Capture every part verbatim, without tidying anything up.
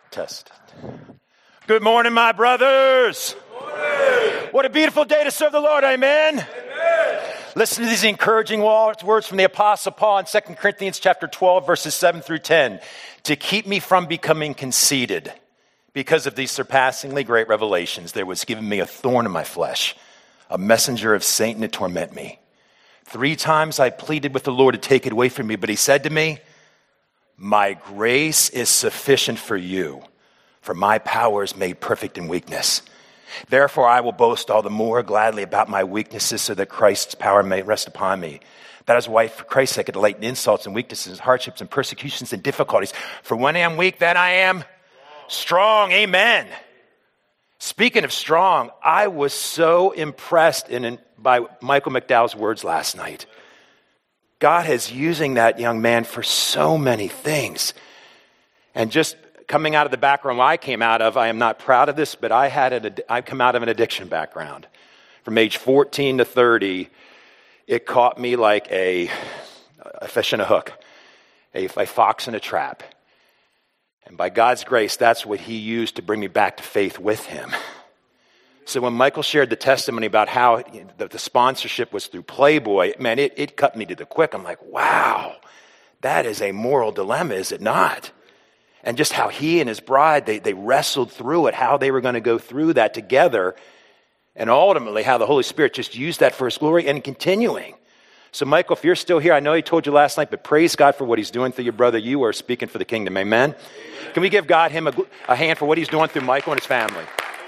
Test. Good morning, my brothers. Good morning. What a beautiful day to serve the Lord, amen? Amen. Listen to these encouraging words from the Apostle Paul in Second Corinthians chapter twelve, verses seven through ten. To keep me from becoming conceited, because of these surpassingly great revelations, there was given me a thorn in my flesh, a messenger of Satan to torment me. Three times I pleaded with the Lord to take it away from me, but he said to me, my grace is sufficient for you, for my power is made perfect in weakness. Therefore, I will boast all the more gladly about my weaknesses so that Christ's power may rest upon me. That is why, for Christ's sake, I delight in insults and weaknesses, hardships and persecutions and difficulties. For when I am weak, then I am strong. Amen. Speaking of strong, I was so impressed in, in, by Michael McDowell's words last night. God is using that young man for so many things. And just coming out of the background I came out of, I am not proud of this, but I had an, I come out of an addiction background. From age fourteen to thirty, it caught me like a, a fish in a hook, a, a fox in a trap. And by God's grace, that's what he used to bring me back to faith with him. So when Michael shared the testimony about how the, the sponsorship was through Playboy, man, it, it cut me to the quick. I'm like, wow, that is a moral dilemma, is it not? And just how he and his bride, they, they wrestled through it, how they were going to go through that together, and ultimately how the Holy Spirit just used that for his glory and continuing. So Michael, if you're still here, I know he told you last night, but praise God for what he's doing through your brother. You are speaking for the kingdom, amen? Amen. Can we give God him a, a hand for what he's doing through Michael and his family?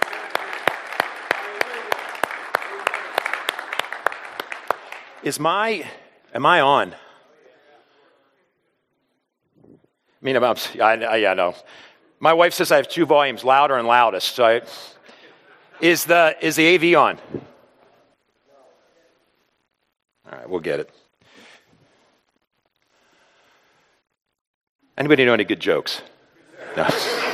Is my, am I on? I mean, I'm, I, I, yeah, no. My wife says I have two volumes, louder and loudest. So I, is the is the A V on? All right, we'll get it. Anybody know any good jokes? No.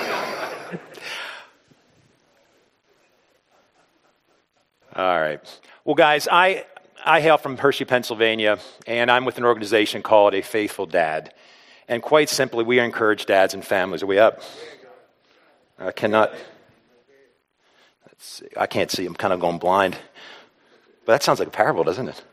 All right. Well, guys, I. I hail from Hershey, Pennsylvania, and I'm with an organization called A Faithful Dad. And quite simply, we encourage dads and families. Are we up? I cannot. Let's see. I can't see. I'm kind of going blind. But that sounds like a parable, doesn't it?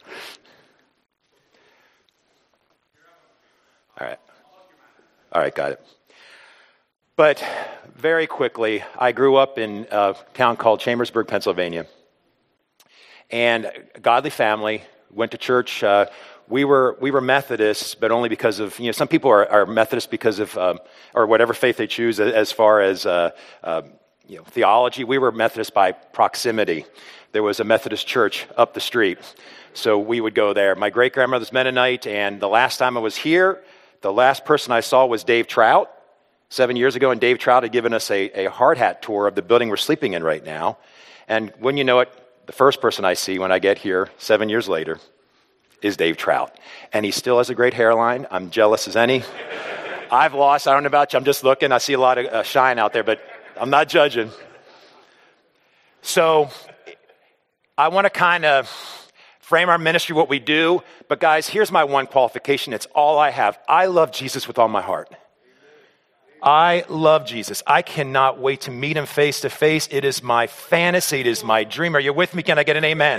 All right. All right, got it. But very quickly, I grew up in a town called Chambersburg, Pennsylvania. And a godly family, went to church. Uh, we were we were Methodists, but only because of, you know, some people are, are Methodists because of, um, or whatever faith they choose as far as, uh, uh, you know, theology. We were Methodists by proximity. There was a Methodist church up the street, so we would go there. My great-grandmother's Mennonite, and the last time I was here, the last person I saw was Dave Trout, seven years ago, and Dave Trout had given us a, a hard hat tour of the building we're sleeping in right now. And when you know it, the first person I see when I get here seven years later is Dave Trout. And he still has a great hairline. I'm jealous as any. I've lost, I don't know about you, I'm just looking. I see a lot of uh, shine out there, but I'm not judging. So I want to kind of frame our ministry, what we do. But guys, here's my one qualification. It's all I have. I love Jesus with all my heart. I love Jesus. I cannot wait to meet him face to face. It is my fantasy. It is my dream. Are you with me? Can I get an amen?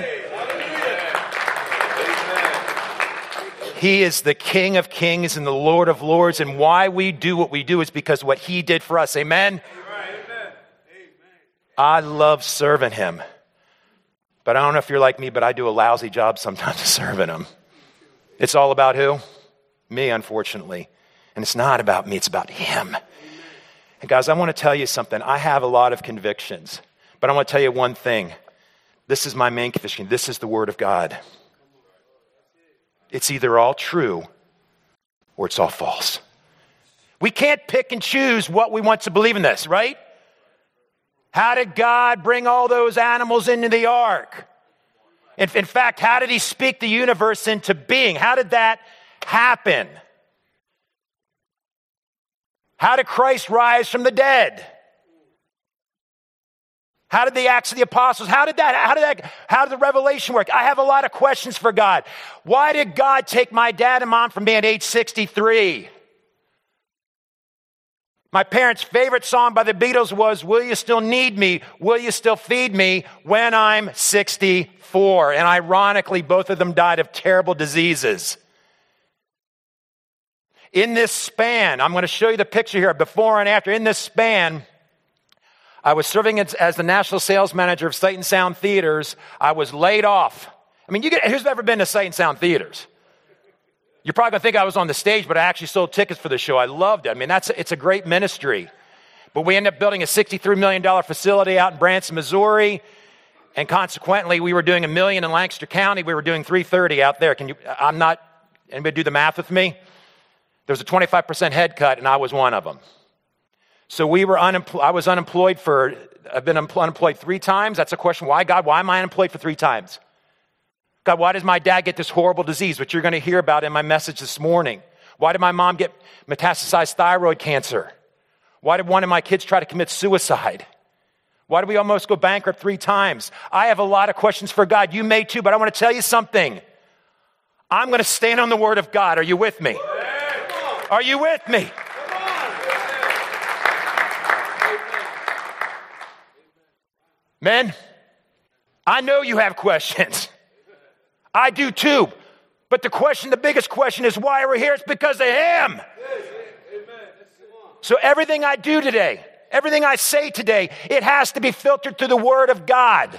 Amen. He is the King of Kings and the Lord of Lords. And why we do what we do is because of what he did for us. Amen? Amen. I love serving him. But I don't know if you're like me, but I do a lousy job sometimes of serving him. It's all about who? Me, unfortunately. And it's not about me, it's about him. And guys, I want to tell you something. I have a lot of convictions, but I want to tell you one thing. This is my main conviction. This is the Word of God. It's either all true or it's all false. We can't pick and choose what we want to believe in this, right? How did God bring all those animals into the ark? In, in fact, how did he speak the universe into being? How did that happen? How did Christ rise from the dead? How did the Acts of the Apostles, how did that, how did that, how did the revelation work? I have a lot of questions for God. Why did God take my dad and mom from being age sixty-three? My parents' favorite song by the Beatles was, "Will you still need me? Will you still feed me when I'm sixty-four?" And ironically, both of them died of terrible diseases. In this span, I'm going to show you the picture here, before and after. In this span, I was serving as, as the national sales manager of Sight and Sound Theaters. I was laid off. I mean, you get, who's ever been to Sight and Sound Theaters? You're probably going to think I was on the stage, but I actually sold tickets for the show. I loved it. I mean, that's it's a great ministry. But we ended up building a sixty-three million dollars facility out in Branson, Missouri. And consequently, we were doing a million in Lancaster County. We were doing three thirty out there. Can you, I'm not, anybody do the math with me? There was a twenty-five percent head cut, and I was one of them. So we were unemployed. I was unemployed for, I've been unemployed three times. That's a question. Why, God? Why am I unemployed for three times? God, why does my dad get this horrible disease, which you're going to hear about in my message this morning? Why did my mom get metastasized thyroid cancer? Why did one of my kids try to commit suicide? Why did we almost go bankrupt three times? I have a lot of questions for God. You may too, but I want to tell you something. I'm going to stand on the word of God. Are you with me? Are you with me? Men, I know you have questions. I do too. But the question, the biggest question is why are we here? It's because of him. So everything I do today, everything I say today, it has to be filtered through the word of God.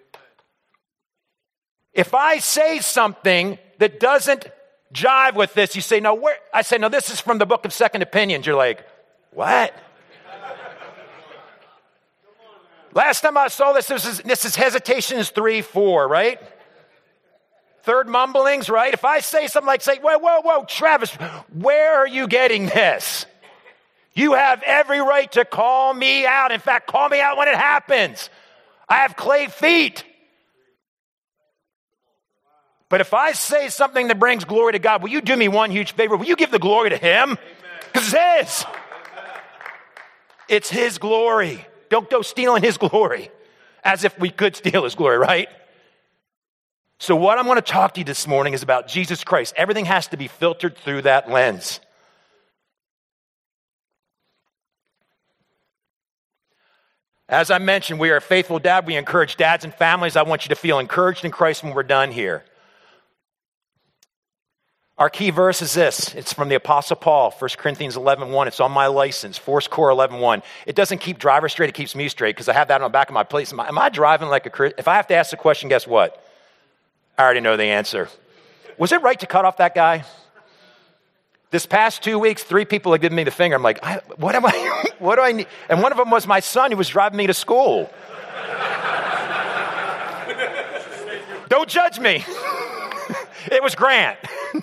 If I say something that doesn't jive with this, you say, no, where? I say, no, this is from the book of Second Opinions. You're like, what? Last time I saw this, this is, this is Hesitations three four, right? Third mumblings, right? If I say something like, say, whoa, whoa, whoa, Travis, where are you getting this? You have every right to call me out. In fact, call me out when it happens. I have clay feet. But if I say something that brings glory to God, will you do me one huge favor? Will you give the glory to him? Because it's his. It's his glory. Don't go stealing his glory. As if we could steal his glory, right? So what I'm going to talk to you this morning is about Jesus Christ. Everything has to be filtered through that lens. As I mentioned, we are a faithful dad. We encourage dads and families. I want you to feel encouraged in Christ when we're done here. Our key verse is this. It's from the Apostle Paul, First Corinthians eleven one. It's on my license, Force Core eleven one. It doesn't keep driver straight, it keeps me straight because I have that on the back of my place. Am I, am I driving like a Christian? If I have to ask the question, guess what? I already know the answer. Was it right to cut off that guy? This past two weeks, three people have given me the finger. I'm like, I, what am I, what do I need? And one of them was my son who was driving me to school. Don't judge me. It was Grant.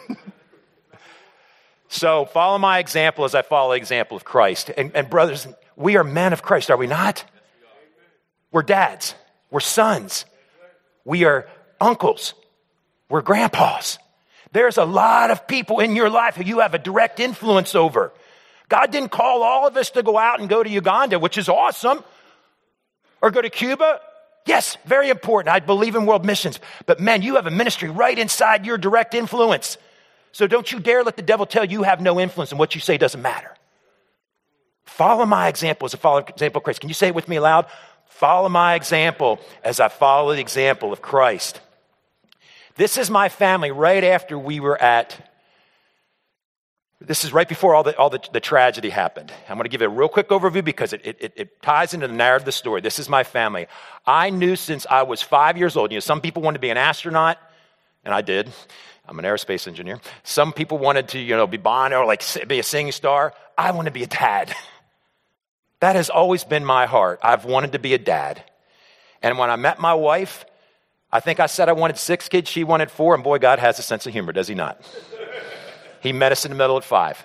So follow my example as I follow the example of Christ. And, and brothers, we are men of Christ, are we not? We're dads. We're sons. We are uncles. We're grandpas. There's a lot of people in your life who you have a direct influence over. God didn't call all of us to go out and go to Uganda, which is awesome, or go to Cuba. Yes, very important. I believe in world missions. But man, you have a ministry right inside your direct influence. So don't you dare let the devil tell you you have no influence and what you say doesn't matter. Follow my example as I follow the example of Christ. Can you say it with me aloud? Follow my example as I follow the example of Christ. This is my family right after we were at, this is right before all the all the, the tragedy happened. I'm going to give it a real quick overview because it, it, it ties into the narrative of the story. This is my family. I knew since I was five years old. You know, some people wanted to be an astronaut, and I did. I'm an aerospace engineer. Some people wanted to, you know, be Bono or like be a singing star. I want to be a dad. That has always been my heart. I've wanted to be a dad. And when I met my wife, I think I said I wanted six kids. She wanted four. And boy, God has a sense of humor, does he not? He met us in the middle at five.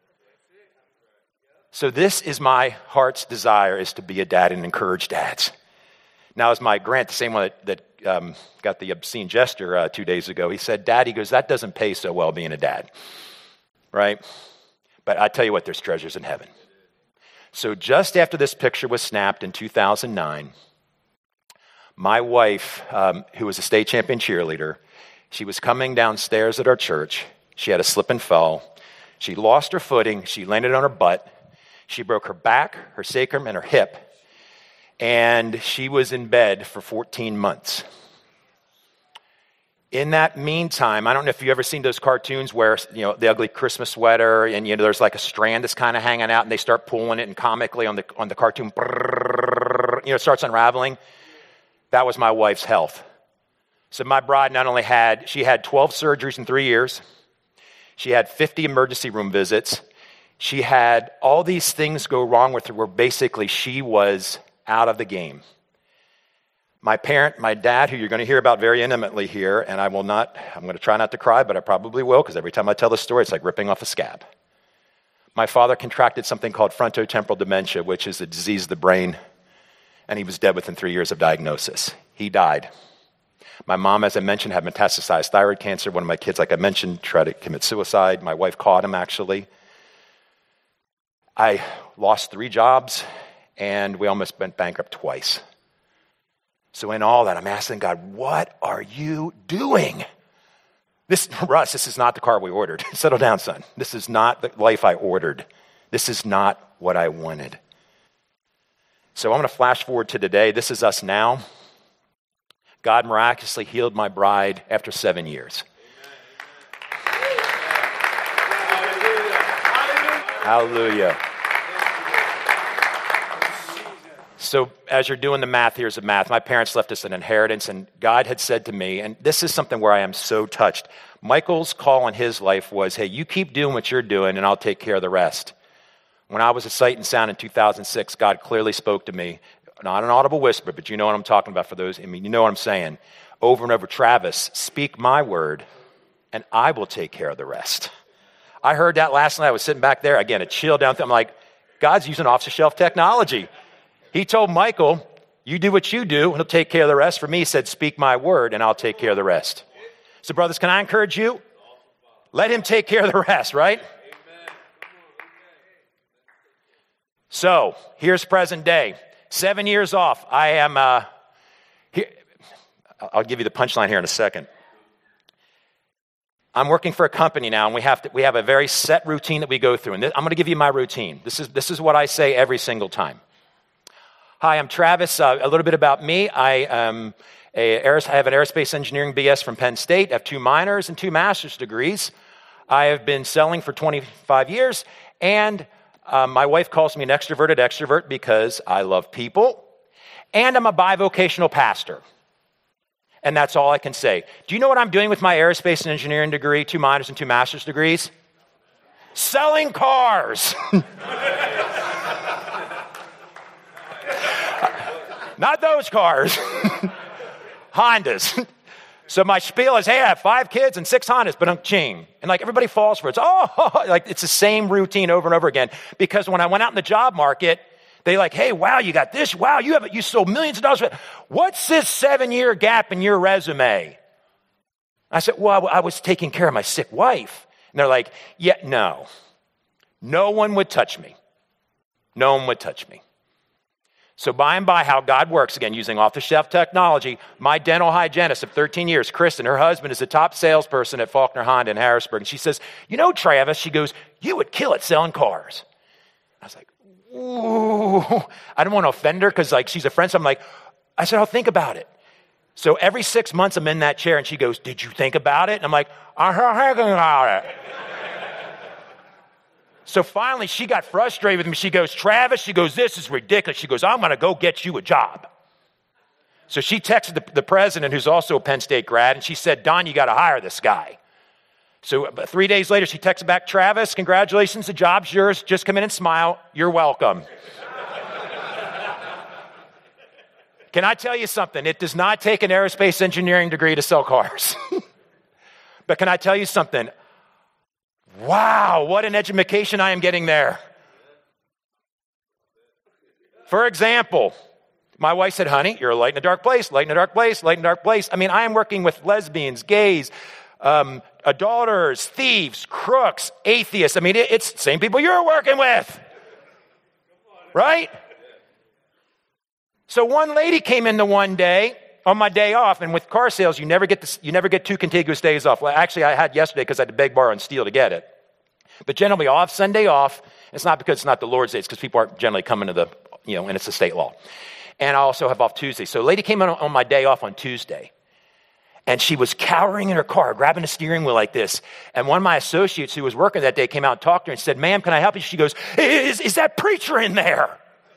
So this is my heart's desire, is to be a dad and encourage dads. Now, as my Grant, the same one that, that um, got the obscene gesture uh, two days ago, he said, Dad, he goes, that doesn't pay so well being a dad, right? But I tell you what, there's treasures in heaven. So just after this picture was snapped in two thousand nine, my wife, um, who was a state champion cheerleader, she was coming downstairs at our church. She had a slip and fall. She lost her footing. She landed on her butt. She broke her back, her sacrum, and her hip. And she was in bed for fourteen months. In that meantime, I don't know if you've ever seen those cartoons where, you know, the ugly Christmas sweater and, you know, there's like a strand that's kind of hanging out and they start pulling it and comically on the on the cartoon, brrr, you know, it starts unraveling. That was my wife's health. So my bride not only had, she had twelve surgeries in three years. She had fifty emergency room visits. She had all these things go wrong with her where basically she was out of the game. My parent, my dad, who you're going to hear about very intimately here, and I will not, I'm going to try not to cry, but I probably will, because every time I tell the story, it's like ripping off a scab. My father contracted something called frontotemporal dementia, which is a disease of the brain, and he was dead within three years of diagnosis. He died. My mom, as I mentioned, had metastasized thyroid cancer. One of my kids, like I mentioned, tried to commit suicide. My wife caught him, actually. I lost three jobs, and we almost went bankrupt twice. So in all that, I'm asking God, what are you doing? This, Russ, this is not the car we ordered. Settle down, son. This is not the life I ordered. This is not what I wanted. So I'm going to flash forward to today. This is us now. God miraculously healed my bride after seven years. Hallelujah. So as you're doing the math, here's the math. My parents left us an inheritance, and God had said to me, and this is something where I am so touched. Michael's call in his life was, hey, you keep doing what you're doing, and I'll take care of the rest. When I was at Sight and Sound in two thousand six, God clearly spoke to me, not an audible whisper, but you know what I'm talking about for those, I mean, you know what I'm saying. Over and over, Travis, speak my word, and I will take care of the rest. I heard that last night. I was sitting back there, again, a chill down thing. I'm like, God's using off-the-shelf technology. He told Michael, you do what you do, and he'll take care of the rest. For me, he said, speak my word, and I'll take care of the rest. So, brothers, can I encourage you? Let him take care of the rest, right? So, here's present day. Seven years off. I am, uh, here, I'll give you the punchline here in a second. I'm working for a company now, and we have to, we have a very set routine that we go through. And this, I'm going to give you my routine. This is, this is what I say every single time. Hi, I'm Travis. Uh, a little bit about me. I, um, a, I have an aerospace engineering B S from Penn State. I have two minors and two master's degrees. I have been selling for twenty-five years, and um, my wife calls me an extroverted extrovert because I love people, and I'm a bivocational pastor. And that's all I can say. Do you know what I'm doing with my aerospace and engineering degree, two minors and two master's degrees? Selling cars. Not those cars. Hondas. So my spiel is, hey, I have five kids and six Hondas, but I'm ching. And like everybody falls for it. It's, oh, like it's the same routine over and over again. Because when I went out in the job market, they like, hey, wow, you got this. Wow, you have you sold millions of dollars. What's this seven-year gap in your resume? I said, well, I was taking care of my sick wife. And they're like, yeah, no. No one would touch me. No one would touch me. So by and by, how God works, again, using off-the-shelf technology, my dental hygienist of thirteen years, Kristen, her husband is the top salesperson at Faulkner Honda in Harrisburg. And she says, you know, Travis, she goes, you would kill it selling cars. I was like, ooh. I don't want to offend her because like she's a friend. So I'm like, I said, I'll think about it. So every six months I'm in that chair and she goes, did you think about it? And I'm like, I'm thinking about it. So finally, she got frustrated with me. She goes, Travis, she goes, this is ridiculous. She goes, I'm going to go get you a job. So she texted the, the president, who's also a Penn State grad, and she said, Don, you got to hire this guy. So uh, three days later, she texted back, Travis, congratulations, the job's yours. Just come in and smile. You're welcome. Can I tell you something? It does not take an aerospace engineering degree to sell cars. But can I tell you something? Wow, what an education I am getting there. For example, my wife said, honey, you're a light in a dark place, light in a dark place, light in a dark place. I mean, I am working with lesbians, gays, um, adulterers, thieves, crooks, atheists. I mean, it, it's the same people you're working with. Right? So one lady came in the one day, on my day off, and with car sales, you never get this, you never get two contiguous days off. Well, actually, I had yesterday because I had to beg, borrow, and steal to get it. But generally, I'll have Sunday off, It's not because it's not the Lord's Day. It's because people aren't generally coming to the, you know, and it's a state law. And I also have off Tuesday. So a lady came in on my day off on Tuesday. And she was cowering in her car, grabbing the steering wheel like this. And one of my associates who was working that day came out and talked to her and said, ma'am, can I help you? She goes, is, is that preacher in there?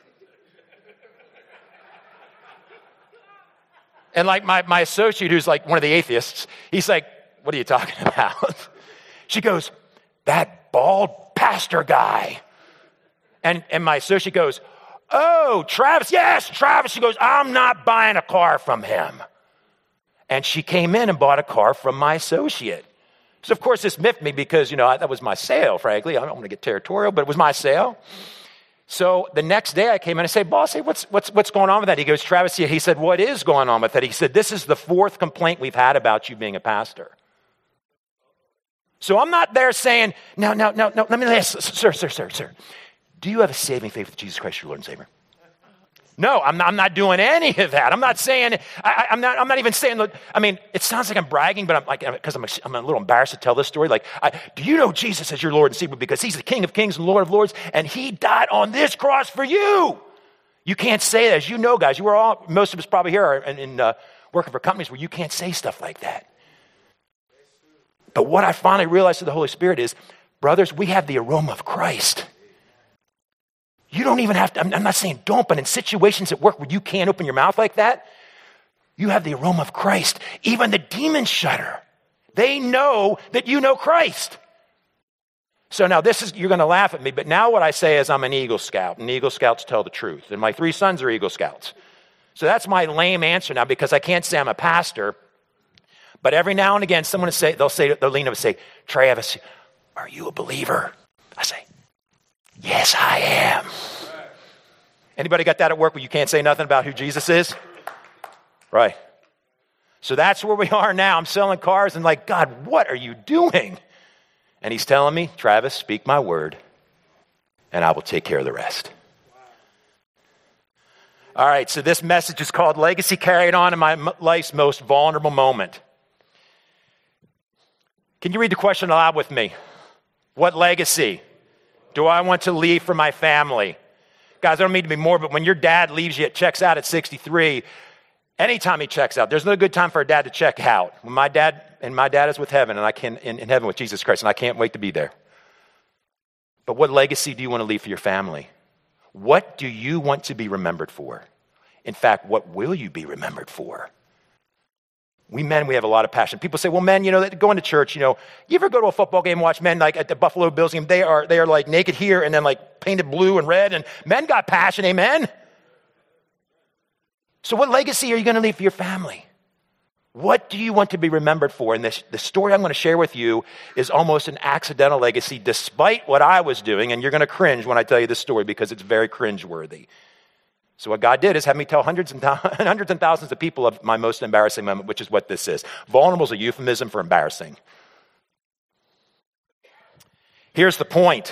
And like my, my associate, who's like one of the atheists, he's like, what are you talking about? She goes, that bald pastor guy. And, and my associate goes, oh, Travis. Yes, Travis. She goes, I'm not buying a car from him. And she came in and bought a car from my associate. So, of course, this miffed me because, you know, that was my sale, frankly. I don't want to get territorial, but it was my sale. So the next day I came in and I said, boss, hey, what's, what's, what's going on with that? He goes, Travis, he said, what is going on with that? He said, this is the fourth complaint we've had about you being a pastor. So I'm not there saying, no, no, no, no, let me ask, sir, sir, sir, sir. Do you have a saving faith with Jesus Christ, your Lord and Savior? No, I'm not, I'm not doing any of that. I'm not saying, I, I'm not I'm not even saying, that, I mean, it sounds like I'm bragging, but I'm like, because I'm, I'm a little embarrassed to tell this story. Like, I, do you know Jesus as your Lord and Savior? Because he's the King of Kings and Lord of Lords, and he died on this cross for you. You can't say that. As you know, guys, you were all, most of us probably here are in, in uh, working for companies where you can't say stuff like that. But what I finally realized through the Holy Spirit is, brothers, we have the aroma of Christ. You don't even have to, I'm not saying don't, but in situations at work where you can't open your mouth like that, you have the aroma of Christ. Even the demons shudder. They know that you know Christ. So now this is, you're going to laugh at me, but now what I say is I'm an Eagle Scout, and Eagle Scouts tell the truth. And my three sons are Eagle Scouts. So that's my lame answer now because I can't say I'm a pastor. But every now and again, someone will say, they'll say, they'll lean up and say, Travis, are you a believer? I say, yes, I am. Anybody got that at work where you can't say nothing about who Jesus is? Right. So that's where we are now. I'm selling cars and like, God, what are you doing? And he's telling me, Travis, speak my word and I will take care of the rest. All right, so this message is called Legacy Carried On in My Life's Most Vulnerable Moment. Can you read the question aloud with me? What legacy do I want to leave for my family? Guys, I don't mean to be more, but when your dad leaves you, checks out at sixty-three, anytime he checks out, there's no good time for a dad to check out. When my dad, and my dad is with heaven, and I can in, in heaven with Jesus Christ, and I can't wait to be there. But what legacy do you want to leave for your family? What do you want to be remembered for? In fact, what will you be remembered for? We men, we have a lot of passion. People say, well, men, you know, going to church, you know, you ever go to a football game and watch men like at the Buffalo Bills game? They are, they are like naked here and then like painted blue and red, and men got passion, amen? So what legacy are you going to leave for your family? What do you want to be remembered for? And this, the story I'm going to share with you is almost an accidental legacy, despite what I was doing. And you're going to cringe when I tell you this story because it's very cringeworthy. So what God did is have me tell hundreds and th- hundreds and thousands of people of my most embarrassing moment, which is what this is. Vulnerable is a euphemism for embarrassing. Here's the point.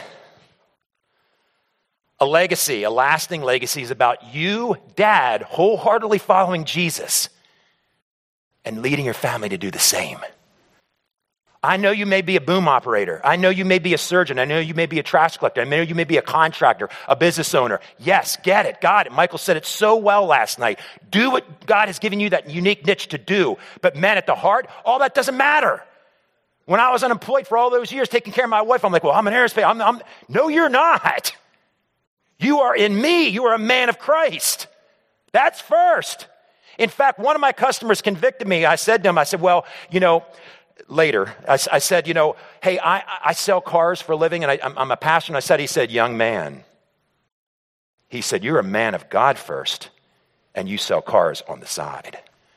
A legacy, a lasting legacy is about you, dad, wholeheartedly following Jesus and leading your family to do the same. I know you may be a boom operator. I know you may be a surgeon. I know you may be a trash collector. I know you may be a contractor, a business owner. Yes, get it, got it. Michael said it so well last night. Do what God has given you that unique niche to do. But men, at the heart, all that doesn't matter. When I was unemployed for all those years taking care of my wife, I'm like, well, I'm an aerospace. I'm, I'm, no, you're not. You are in me. You are a man of Christ. That's first. In fact, one of my customers convicted me. I said to him, I said, well, you know, later, I, I said, you know, hey, I, I sell cars for a living and I, I'm, I'm a pastor. And I said, he said, young man, he said, you're a man of God first and you sell cars on the side.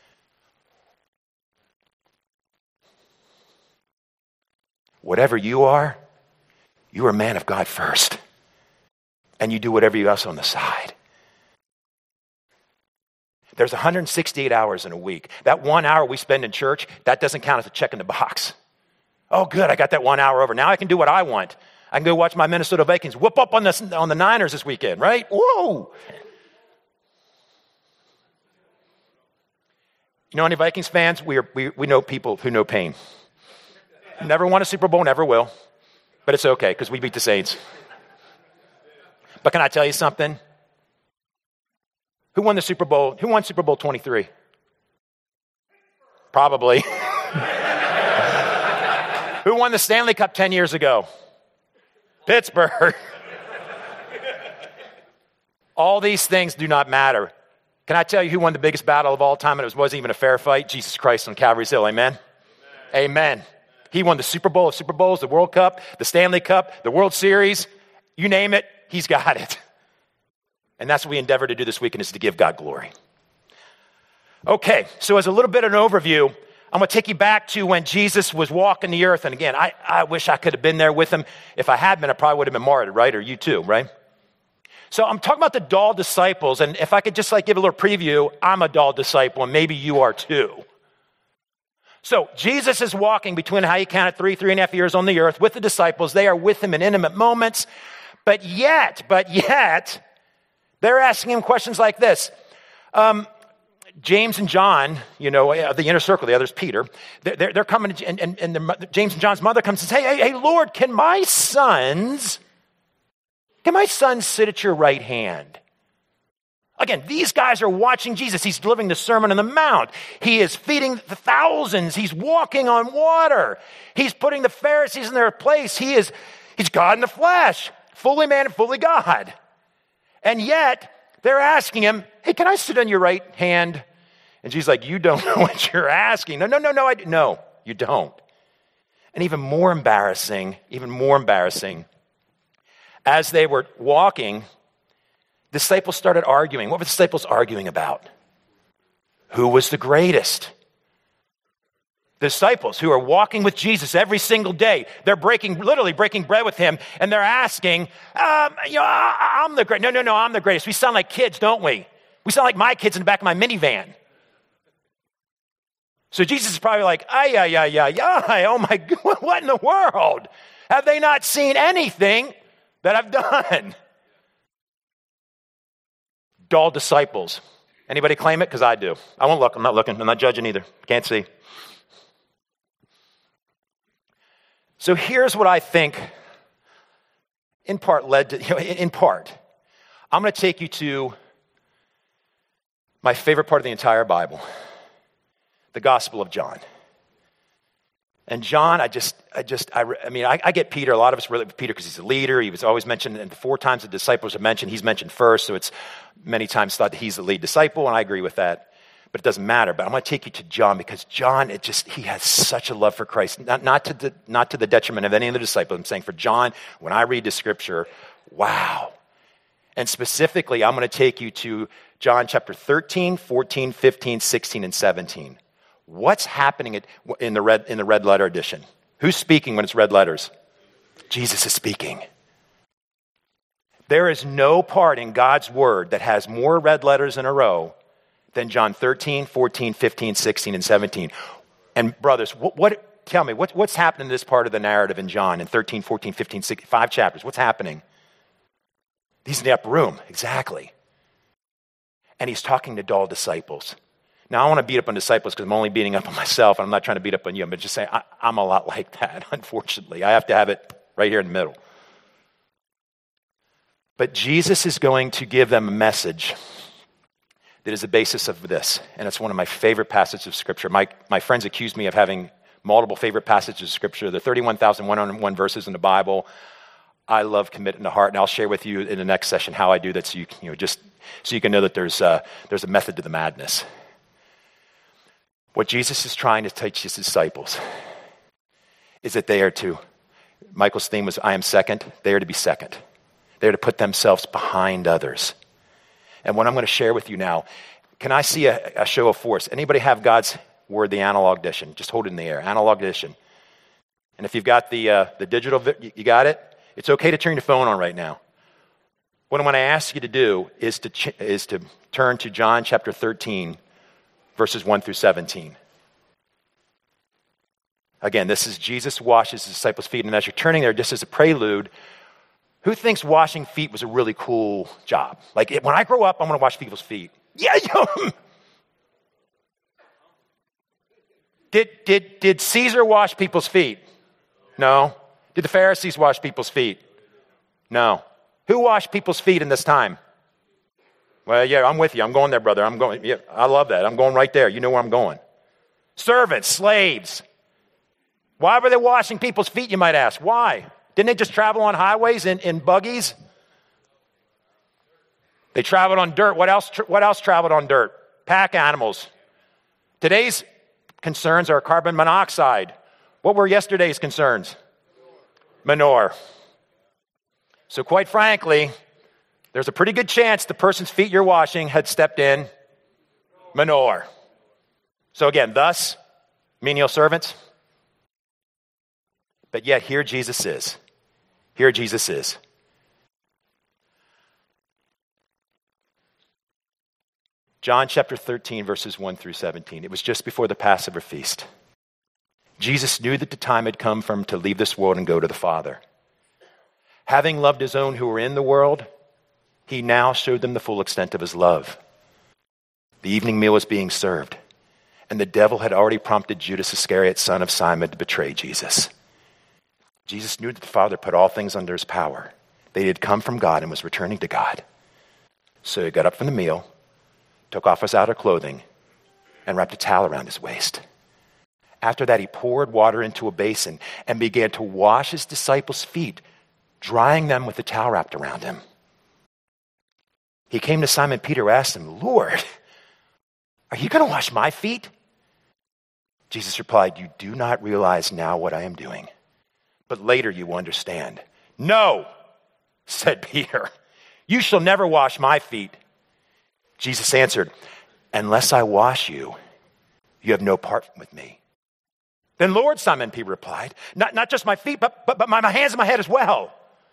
Whatever you are, you're a man of God first and you do whatever you else on the side. There's one hundred sixty-eight hours in a week. That one hour we spend in church, that doesn't count as a check in the box. Oh, good, I got that one hour over. Now I can do what I want. I can go watch my Minnesota Vikings whoop up on the, on the Niners this weekend, right? Whoa! You know any Vikings fans? We, are, we, we know people who know pain. Never won a Super Bowl, never will. But it's okay, because we beat the Saints. But can I tell you something? Who won the Super Bowl? Who won Super Bowl twenty-three? Probably. Who won the Stanley Cup ten years ago? Pittsburgh. All these things do not matter. Can I tell you who won the biggest battle of all time, and it was, wasn't even a fair fight? Jesus Christ on Calvary's Hill. Amen? Amen. Amen. He won the Super Bowl of Super Bowls, the World Cup, the Stanley Cup, the World Series. You name it, he's got it. And that's what we endeavor to do this weekend, is to give God glory. Okay, so as a little bit of an overview, I'm going to take you back to when Jesus was walking the earth. And again, I, I wish I could have been there with him. If I had been, I probably would have been martyred, right? Or you too, right? So I'm talking about the dull disciples. And if I could just like give a little preview, I'm a dull disciple, and maybe you are too. So Jesus is walking between, how you count it, three, three and a half years on the earth with the disciples. They are with him in intimate moments. But yet, but yet, they're asking him questions like this. Um, James and John, you know, the inner circle, the other's Peter, they're, they're coming, and, and, and the, James and John's mother comes and says, hey, hey, hey, Lord, can my sons, can my sons sit at your right hand? Again, these guys are watching Jesus. He's delivering the Sermon on the Mount. He is feeding the thousands. He's walking on water. He's putting the Pharisees in their place. He is, he's God in the flesh, fully man and fully God. And yet, they're asking him, hey, can I sit on your right hand? And she's like, you don't know what you're asking. No, no, no, no, I, no, you don't. And even more embarrassing, even more embarrassing, as they were walking, disciples started arguing. What were the disciples arguing about? Who was the greatest? The disciples who are walking with Jesus every single day, they're breaking, literally breaking bread with him, and they're asking, um, you know, I, I'm the greatest. No, no, no, I'm the greatest. We sound like kids, don't we? We sound like my kids in the back of my minivan. So Jesus is probably like, ay, ay, ay, ay, ay, oh my God, what in the world? Have they not seen anything that I've done? Dull disciples. Anybody claim it? Because I do. I won't look. I'm not looking. I'm not judging either. Can't see. So here's what I think, in part led to, you know, in part, I'm going to take you to my favorite part of the entire Bible, the Gospel of John. And John, I just, I just, I, I mean, I, I get Peter. A lot of us relate with Peter because he's a leader. He was always mentioned, and the four times the disciples are mentioned, he's mentioned first. So it's many times thought that he's the lead disciple, and I agree with that. But it doesn't matter. But I'm going to take you to John, because John, it just, he has such a love for Christ. Not, not, to the, not to the detriment of any of the disciples. I'm saying for John, when I read the scripture, wow. And specifically, I'm going to take you to John chapter thirteen, fourteen, fifteen, sixteen, and seventeen. What's happening in the red, in the red letter edition? Who's speaking when it's red letters? Jesus is speaking. There is no part in God's word that has more red letters in a row than John thirteen, fourteen, fifteen, sixteen, and seventeen. And brothers, what, what tell me, what, what's happening in this part of the narrative in John in thirteen, fourteen, fifteen, sixteen, five chapters? What's happening? He's in the upper room, exactly. And he's talking to dull disciples. Now, I want to beat up on disciples because I'm only beating up on myself, and I'm not trying to beat up on you, but just saying I, I'm a lot like that, unfortunately. I have to have it right here in the middle. But Jesus is going to give them a message that is the basis of this, and it's one of my favorite passages of Scripture. My, my friends accuse me of having multiple favorite passages of Scripture. There are thirty-one thousand one hundred one verses in the Bible. I love committing to heart, and I'll share with you in the next session how I do that, so you, you know, just so you can know that there's uh, there's a method to the madness. What Jesus is trying to teach his disciples is that they are to, Michael's theme was, I am second. They are to be second. They are to put themselves behind others. And what I'm going to share with you now, can I see a, a show of force? Anybody have God's word, the analog edition? Just hold it in the air, analog edition. And if you've got the uh, the digital, you got it? It's okay to turn your phone on right now. What I'm going to ask you to do is to ch- is to turn to John chapter thirteen, verses one through seventeen. Again, this is Jesus washes his disciples' feet, and as you're turning there, just as a prelude, who thinks washing feet was a really cool job? Like, when I grow up, I'm going to wash people's feet. Yeah, yeah. Did, did, did Caesar wash people's feet? No. Did the Pharisees wash people's feet? No. Who washed people's feet in this time? Well, yeah, I'm with you. I'm going there, brother. I'm going. Yeah, I love that. I'm going right there. You know where I'm going. Servants, slaves. Why were they washing people's feet, you might ask? Why? Didn't they just travel on highways in, in buggies? They traveled on dirt. What else, what else traveled on dirt? Pack animals. Today's concerns are carbon monoxide. What were yesterday's concerns? Manure. So quite frankly, there's a pretty good chance the person's feet you're washing had stepped in manure. So again, thus, menial servants. But yet here Jesus is. Here Jesus is. John chapter thirteen, verses one through seventeen. It was just before the Passover feast. Jesus knew that the time had come for him to leave this world and go to the Father. Having loved his own who were in the world, he now showed them the full extent of his love. The evening meal was being served, and the devil had already prompted Judas Iscariot, son of Simon, to betray Jesus. Jesus knew that the Father put all things under his power, that he had come from God and was returning to God. So he got up from the meal, took off his outer clothing, and wrapped a towel around his waist. After that, he poured water into a basin and began to wash his disciples' feet, drying them with the towel wrapped around him. He came to Simon Peter and asked him, "Lord, are you going to wash my feet?" Jesus replied, "You do not realize now what I am doing, but later you will understand." "No," said Peter, "you shall never wash my feet." Jesus answered, "Unless I wash you, you have no part with me." "Then Lord," Simon Peter replied, not, not just my feet, but, but, but my, my hands and my head as well."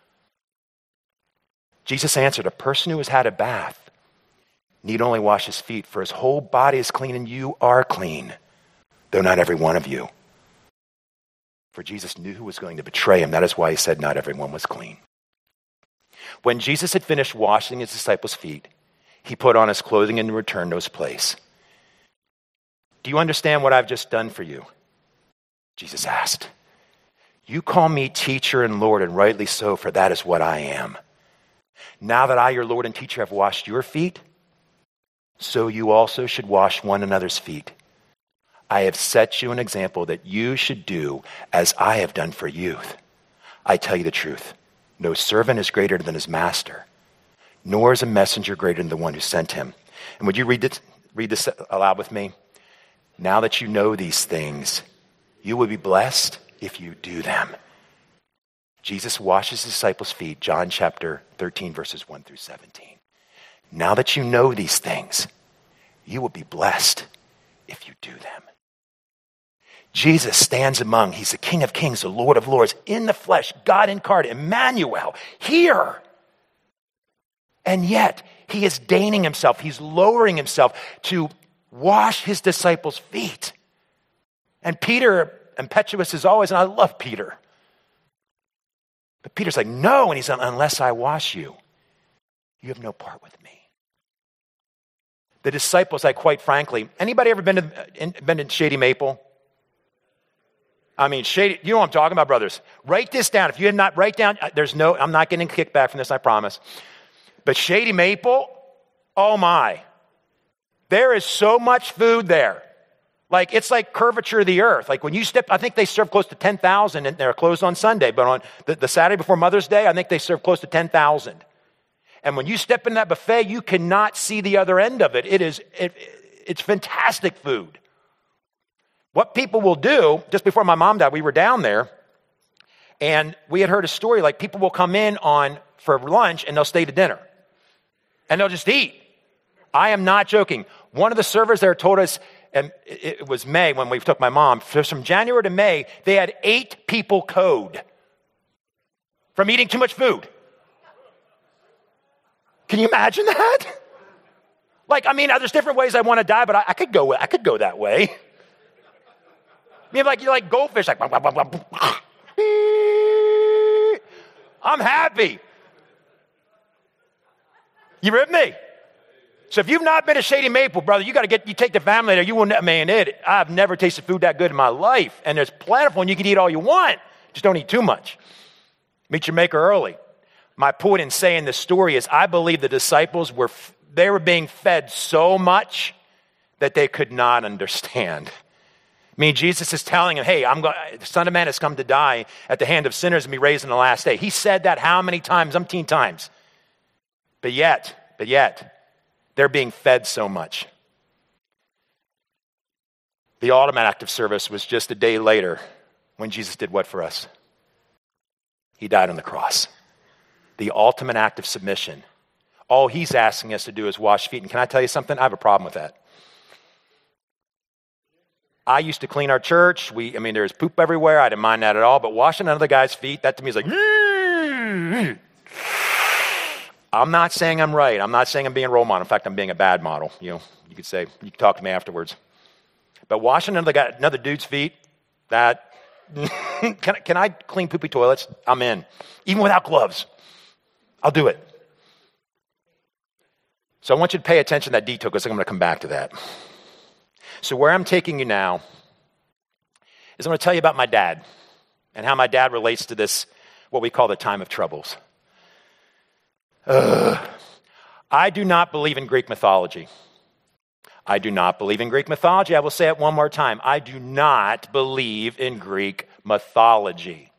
Jesus answered, "A person who has had a bath need only wash his feet, for his whole body is clean, and you are clean, though not every one of you." For Jesus knew who was going to betray him. That is why he said not everyone was clean. When Jesus had finished washing his disciples' feet, he put on his clothing and returned to his place. "Do you understand what I've just done for you?" Jesus asked. "You call me teacher and Lord, and rightly so, for that is what I am. Now that I, your Lord and teacher, have washed your feet, so you also should wash one another's feet. I have set you an example that you should do as I have done for you. I tell you the truth, no servant is greater than his master, nor is a messenger greater than the one who sent him." And would you read this, read this aloud with me? "Now that you know these things, you will be blessed if you do them." Jesus washes his disciples' feet, John chapter thirteen, verses one through seventeen. Now that you know these things, you will be blessed if you do them. Jesus stands among, he's the King of Kings, the Lord of Lords, in the flesh, God incarnate, Emmanuel, here. And yet, he is deigning himself, he's lowering himself to wash his disciples' feet. And Peter, impetuous as always, and I love Peter. But Peter's like, "No," and he's like, "Unless I wash you, you have no part with me." The disciples, like, quite frankly, anybody ever been to, been to Shady Maple? I mean, Shady, you know what I'm talking about, brothers. Write this down. If you have not, write down, there's no, I'm not getting kickback from this, I promise. But Shady Maple, oh my. There is so much food there. Like, it's like curvature of the earth. Like, when you step, I think they serve close to ten thousand, and they're closed on Sunday, but on the, the Saturday before Mother's Day, I think they serve close to ten thousand. And when you step in that buffet, you cannot see the other end of it. It is, it, it's fantastic food. What people will do, just before my mom died, we were down there, and we had heard a story, like, people will come in on for lunch, and they'll stay to dinner. And they'll just eat. I am not joking. One of the servers there told us, and it was May when we took my mom, from January to May, they had eight people code from eating too much food. Can you imagine that? Like, I mean, there's different ways I want to die, but I, I could go. I could go that way. I mean, like you're like goldfish, like. I'm happy. You with me? So if you've not been to Shady Maple, brother, you got to get, you take the family there. You will, man, it, I've never tasted food that good in my life. And there's plentiful, and you can eat all you want. Just don't eat too much. Meet your maker early. My point in saying this story is I believe the disciples were, they were being fed so much that they could not understand. I mean, Jesus is telling them, hey, I'm going, the Son of Man has come to die at the hand of sinners and be raised in the last day. He said that how many times? Umpteen times. But yet, but yet, they're being fed so much. The ultimate act of service was just a day later when Jesus did what for us? He died on the cross. The ultimate act of submission. All he's asking us to do is wash feet. And can I tell you something? I have a problem with that. I used to clean our church. We, I mean, there's poop everywhere. I didn't mind that at all. But washing another guy's feet, that to me is like, mm-hmm. I'm not saying I'm right. I'm not saying I'm being a role model. In fact, I'm being a bad model. You know, you could say, you can talk to me afterwards. But washing another guy, another dude's feet, that, can, can I clean poopy toilets? I'm in. Even without gloves. I'll do it. So I want you to pay attention to that detail because I'm going to come back to that. So where I'm taking you now is I'm going to tell you about my dad and how my dad relates to this, what we call the time of troubles. Ugh. I do not believe in Greek mythology. I do not believe in Greek mythology. I will say it one more time. I do not believe in Greek mythology.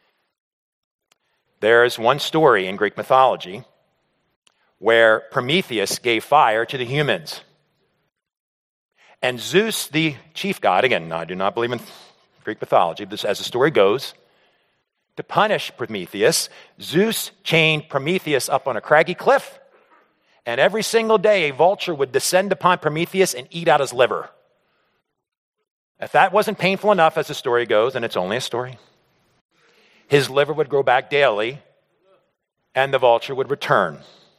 There is one story in Greek mythology where Prometheus gave fire to the humans. And Zeus, the chief god, again, I do not believe in Greek mythology, but as the story goes, to punish Prometheus, Zeus chained Prometheus up on a craggy cliff, and every single day a vulture would descend upon Prometheus and eat out his liver. If that wasn't painful enough, as the story goes, and it's only a story, his liver would grow back daily, and the vulture would return.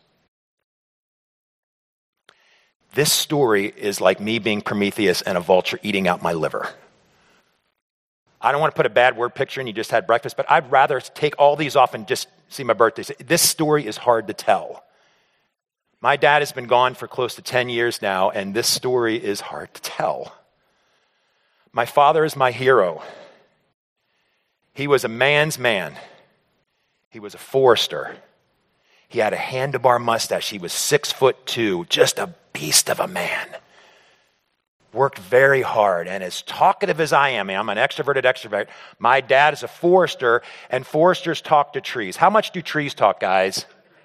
This story is like me being Prometheus and a vulture eating out my liver. I don't want to put a bad word picture and you just had breakfast, but I'd rather take all these off and just see my birthday. This story is hard to tell. My dad has been gone for close to ten years now, and this story is hard to tell. My father is my hero. He was a man's man. He was a forester. He had a handlebar mustache. He was six foot two, just a beast of a man. Worked very hard, and as talkative as I am, I'm an extroverted extrovert. My dad is a forester, and foresters talk to trees. How much do trees talk, guys?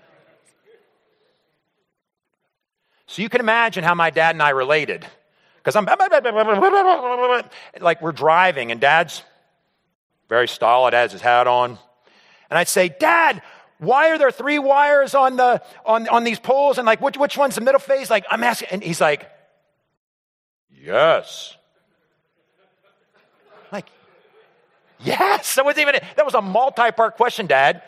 So you can imagine how my dad and I related. Because I'm like we're driving, and Dad's very stolid, has his hat on. And I'd say, Dad, why are there three wires on the on, on these poles? And like, which which one's the middle phase? Like, I'm asking, and he's like, yes. Like, yes. That was even that was a multi-part question, Dad.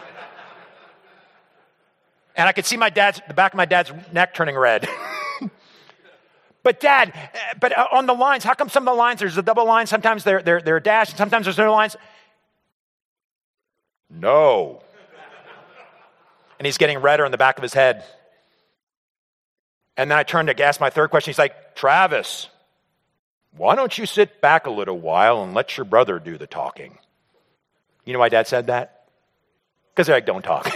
And I could see my dad's the back of my dad's neck turning red. But Dad, but on the lines, how come some of the lines there's a double line? Sometimes they're they're they're a dash, and sometimes there's no lines. No. And he's getting redder in the back of his head. And then I turned to ask my third question. He's like, Travis, why don't you sit back a little while and let your brother do the talking? You know why Dad said that? Because they're like, don't talk.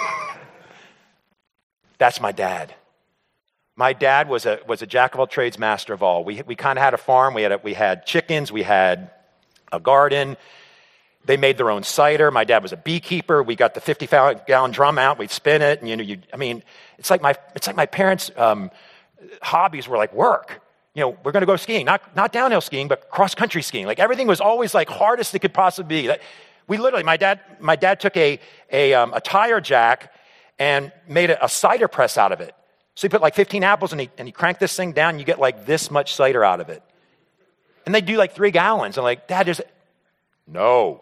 That's my dad. My dad was a was a jack of all trades, master of all. We we kind of had a farm. We had a, we had chickens. We had a garden. They made their own cider. My dad was a beekeeper. We got the fifty gallon drum out. We'd spin it, and you know, you. I mean, it's like my it's like my parents' um, hobbies were like work. You know, we're going to go skiing, not not downhill skiing, but cross country skiing. Like everything was always like hardest it could possibly be. Like, we literally, my dad my dad took a a um, a tire jack and made a, a cider press out of it. So he put like fifteen apples and he, and he cranked this thing down and you get like this much cider out of it. And they do like three gallons. I'm like, Dad, there's... No.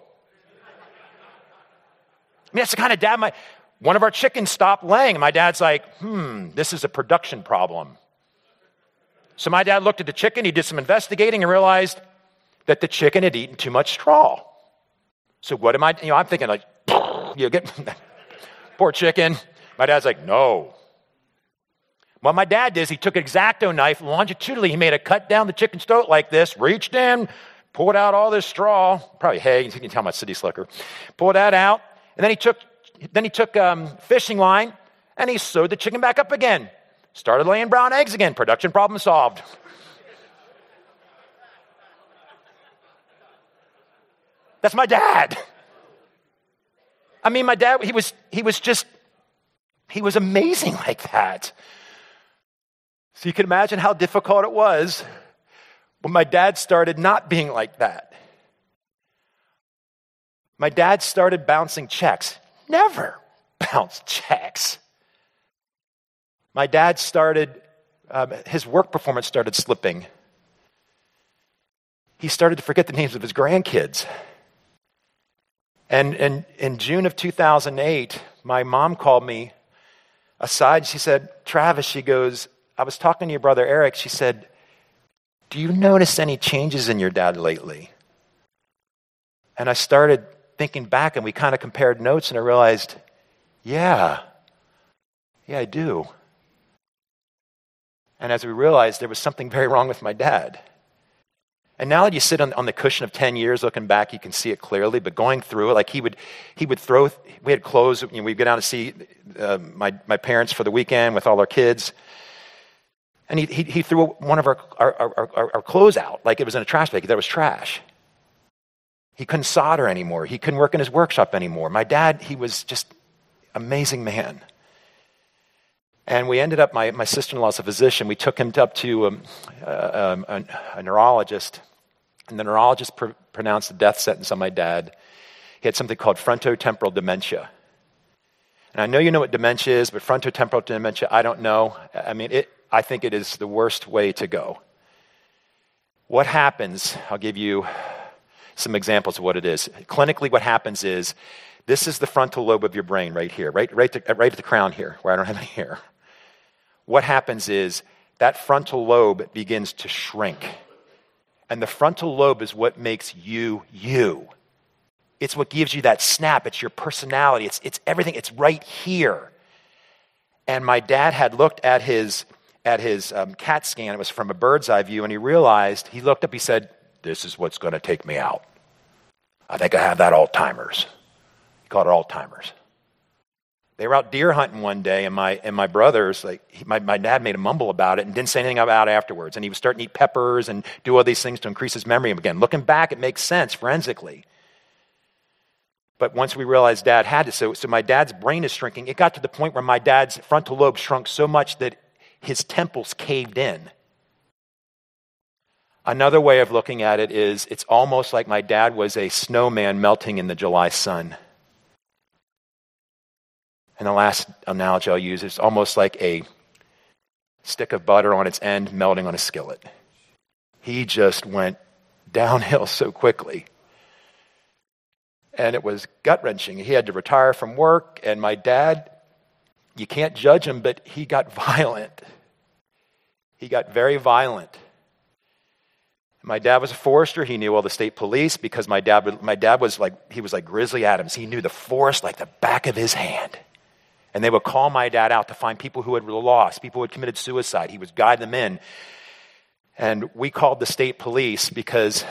I mean, that's the kind of dad my... One of our chickens stopped laying and my dad's like, hmm, this is a production problem. So my dad looked at the chicken, he did some investigating and realized that the chicken had eaten too much straw. So what am I... You know, I'm thinking like, you get... Poor chicken. My dad's like, no. What my dad did is he took an X-Acto knife, longitudinally, he made a cut down the chicken's throat like this, reached in, pulled out all this straw, probably hay, you can tell my city slicker, pulled that out, and then he took then he took um, fishing line and he sewed the chicken back up again. Started laying brown eggs again. Production problem solved. That's my dad. I mean, my dad, he was, he was just, he was amazing like that. So you can imagine how difficult it was when my dad started not being like that. My dad started bouncing checks. Never bounced checks. My dad started, um, his work performance started slipping. He started to forget the names of his grandkids. And, and in June of two thousand eight, my mom called me aside. She said, Travis, she goes, I was talking to your brother Eric. She said, do you notice any changes in your dad lately? And I started thinking back, and we kind of compared notes, and I realized, yeah, yeah, I do. And as we realized, there was something very wrong with my dad. And now that you sit on, on the cushion of ten years looking back, you can see it clearly, but going through it, like he would he would throw, we had clothes, you know, we'd go down to see uh, my, my parents for the weekend with all our kids, and he, he, he threw one of our, our, our, our, our clothes out, like it was in a trash bag, that was trash. He couldn't solder anymore. He couldn't work in his workshop anymore. My dad, he was just amazing man. And we ended up, my, my sister-in-law's a physician, we took him up to um, uh, um, a, a neurologist, and the neurologist pr- pronounced a death sentence on my dad. He had something called frontotemporal dementia. And I know you know what dementia is, but frontotemporal dementia, I don't know. I mean, it, I think it is the worst way to go. What happens, I'll give you some examples of what it is. Clinically, what happens is, this is the frontal lobe of your brain right here, right, right, to, right at the crown here, where I don't have any hair. What happens is that frontal lobe begins to shrink. And the frontal lobe is what makes you, you. It's what gives you that snap. It's your personality. It's, it's everything. It's right here. And my dad had looked at his, at his um, CAT scan. It was from a bird's eye view. And he realized, he looked up, he said, this is what's going to take me out. I think I have that Alzheimer's. He called it Alzheimer's. They were out deer hunting one day, and my and my brothers, like he, my, my dad made a mumble about it and didn't say anything about it afterwards. And he was starting to eat peppers and do all these things to increase his memory. Again, looking back, it makes sense forensically. But once we realized Dad had it, so, so my dad's brain is shrinking. It got to the point where my dad's frontal lobe shrunk so much that his temples caved in. Another way of looking at it is it's almost like my dad was a snowman melting in the July sun. And the last analogy I'll use is almost like a stick of butter on its end melting on a skillet. He just went downhill so quickly. And it was gut-wrenching. He had to retire from work, and my dad, you can't judge him, but he got violent. He got very violent. My dad was a forester. He knew all the state police because my dad, my dad was like, he was like Grizzly Adams. He knew the forest like the back of his hand. And they would call my dad out to find people who had lost, people who had committed suicide. He would guide them in. And we called the state police because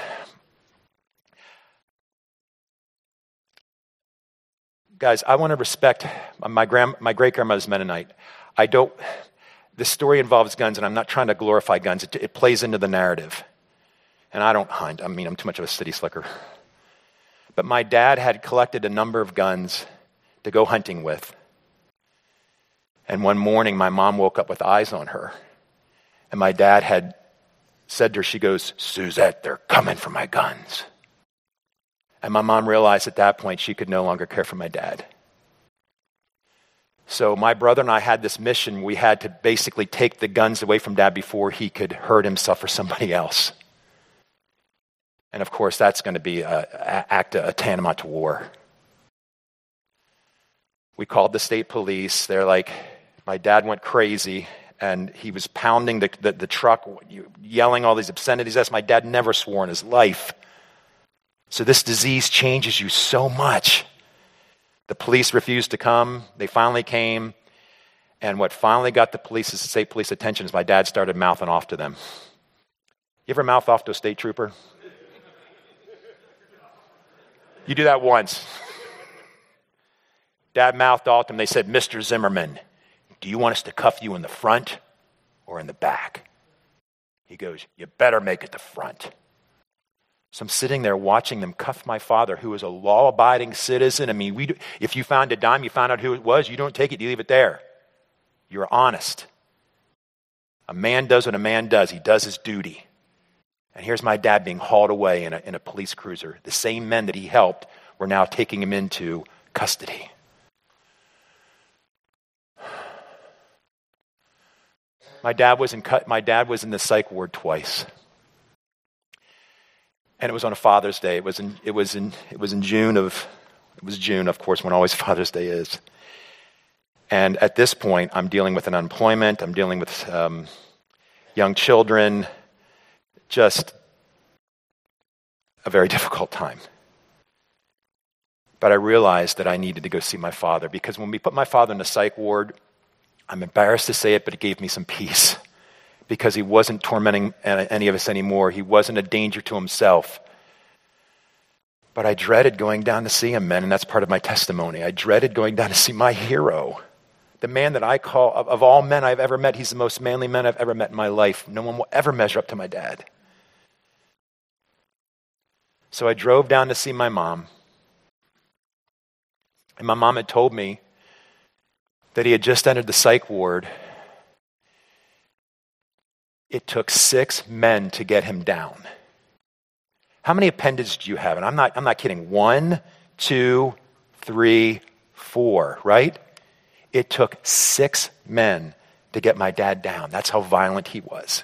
guys, I want to respect my grand, my great-grandmother's Mennonite. I don't, this story involves guns, and I'm not trying to glorify guns. It, it plays into the narrative. And I don't hunt. I mean, I'm too much of a city slicker. But my dad had collected a number of guns to go hunting with. And one morning, my mom woke up with eyes on her. And my dad had said to her, she goes, Suzette, they're coming for my guns. And my mom realized at that point she could no longer care for my dad. So my brother and I had this mission. We had to basically take the guns away from Dad before he could hurt himself or somebody else. And of course, that's going to be a, a act a tantamount to war. We called the state police. They're like, my dad went crazy, and he was pounding the, the, the truck, yelling all these obscenities. That's my dad never swore in his life. So this disease changes you so much. The police refused to come. They finally came. And what finally got the police, the state police attention is my dad started mouthing off to them. You ever mouth off to a state trooper? You do that once. Dad mouthed off to him. They said, Mister Zimmerman, do you want us to cuff you in the front or in the back? He goes, you better make it the front. So I'm sitting there watching them cuff my father, who is a law-abiding citizen. I mean, we, if you found a dime, you found out who it was, you don't take it, you leave it there. You're honest. A man does what a man does. He does his duty. And here's my dad being hauled away in a, in a police cruiser. The same men that he helped were now taking him into custody. My dad was in my dad was in the psych ward twice, and it was on a Father's Day. It was in it was in it was in June of it was June, of course, when always Father's Day is. And at this point, I'm dealing with an unemployment. I'm dealing with um, young children. Just a very difficult time. But I realized that I needed to go see my father, because when we put my father in the psych ward, I'm embarrassed to say it, but it gave me some peace, because he wasn't tormenting any of us anymore. He wasn't a danger to himself. But I dreaded going down to see him, men, and that's part of my testimony. I dreaded going down to see my hero, the man that I call, of, of all men I've ever met, he's the most manly man I've ever met in my life. No one will ever measure up to my dad. So I drove down to see my mom. And my mom had told me that he had just entered the psych ward. It took six men to get him down. How many appendages do you have? And I'm not, I'm not kidding. One, two, three, four, right? It took six men to get my dad down. That's how violent he was.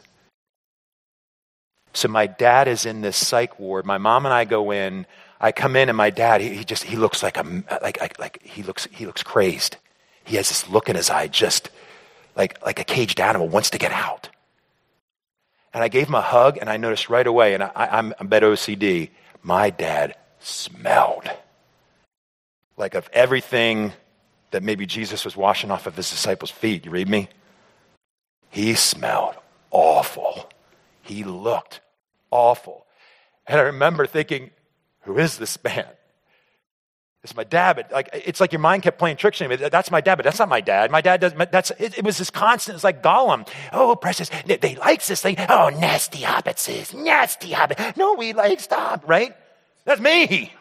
So my dad is in this psych ward. My mom and I go in. I come in, and my dad, he, he just, he looks like a, like, like, like he looks, he looks crazed. He has this look in his eye, just like, like a caged animal wants to get out. And I gave him a hug, and I noticed right away, and I, I'm a bit O C D, my dad smelled like of everything that maybe Jesus was washing off of his disciples' feet. You read me? He smelled awful. He looked awful. And I remember thinking, who is this man? It's my dad, but like, it's like your mind kept playing tricks on you. That's my dad, but that's not my dad. My dad doesn't, that's, it, it was this constant, it's like Gollum. Oh, precious, they, they likes this thing. Oh, nasty hobbitses, nasty hobbit. No, we like, stop, right? That's me.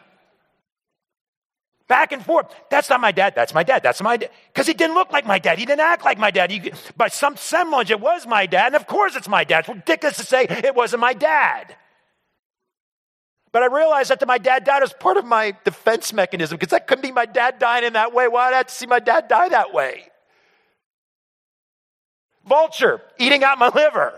Back and forth. That's not my dad. That's my dad. That's my dad. Because he didn't look like my dad. He didn't act like my dad. He, by some semblance, it was my dad. And of course it's my dad. It's ridiculous to say it wasn't my dad. But I realized that my dad died as part of my defense mechanism, because that couldn't be my dad dying in that way. Why did I have to see my dad die that way? Vulture, eating out my liver.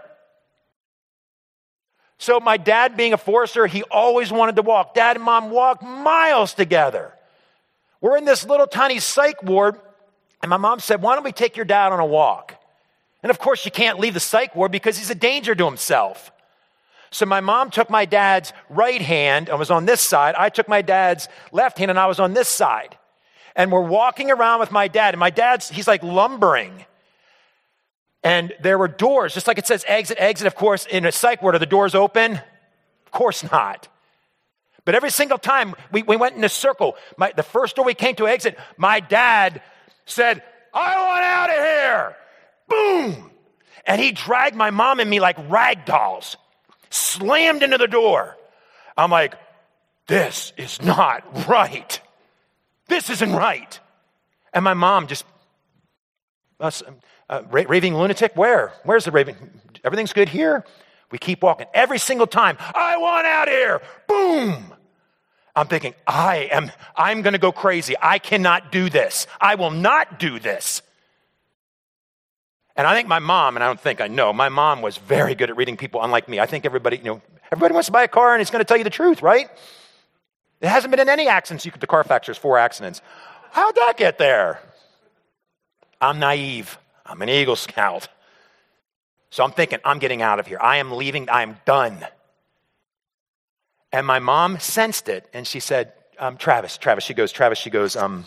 So my dad, being a forester, he always wanted to walk. Dad and mom walked miles together. We're in this little tiny psych ward, and my mom said, why don't we take your dad on a walk? And of course, you can't leave the psych ward because he's a danger to himself. So my mom took my dad's right hand and was on this side. I took my dad's left hand and I was on this side. And we're walking around with my dad. And my dad's, he's like lumbering. And there were doors, just like it says exit, exit. Of course, in a psych ward, are the doors open? Of course not. But every single time we, we went in a circle, my, the first door we came to exit, my dad said, I want out of here. Boom. And he dragged my mom and me like rag dolls. Slammed into the door. I'm like, this is not right. This isn't right. And my mom just, uh, uh, raving lunatic, where? Where's the raving? Everything's good here? We keep walking. Every single time, I want out of here. Boom. I'm thinking, I am, I'm going to go crazy. I cannot do this. I will not do this. And I think my mom, and I don't think, I know, my mom was very good at reading people, unlike me. I think everybody, you know, everybody wants to buy a car and he's going to tell you the truth, right? It hasn't been in any accidents. You could, the Carfax, there's four accidents. How'd that get there? I'm naive. I'm an Eagle Scout. So I'm thinking, I'm getting out of here. I am leaving. I am done. And my mom sensed it, and she said, um, Travis, Travis, she goes, Travis, she goes, um,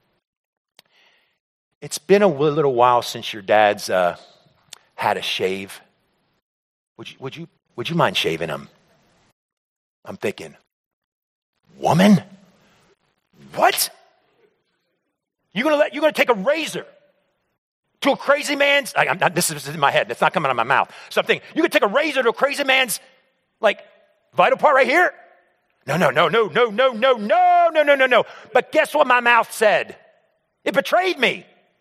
it's been a little while since your dad's uh, had a shave. Would you, would you, would you mind shaving him? I'm thinking, woman? What? You're going to let, you're going to take a razor to a crazy man's, I, I'm not, this is in my head, it's not coming out of my mouth. So I'm thinking, you could take a razor to a crazy man's, like, vital part right here? No, no, no, no, no, no, no, no, no, no, no, no. But guess what my mouth said? It betrayed me.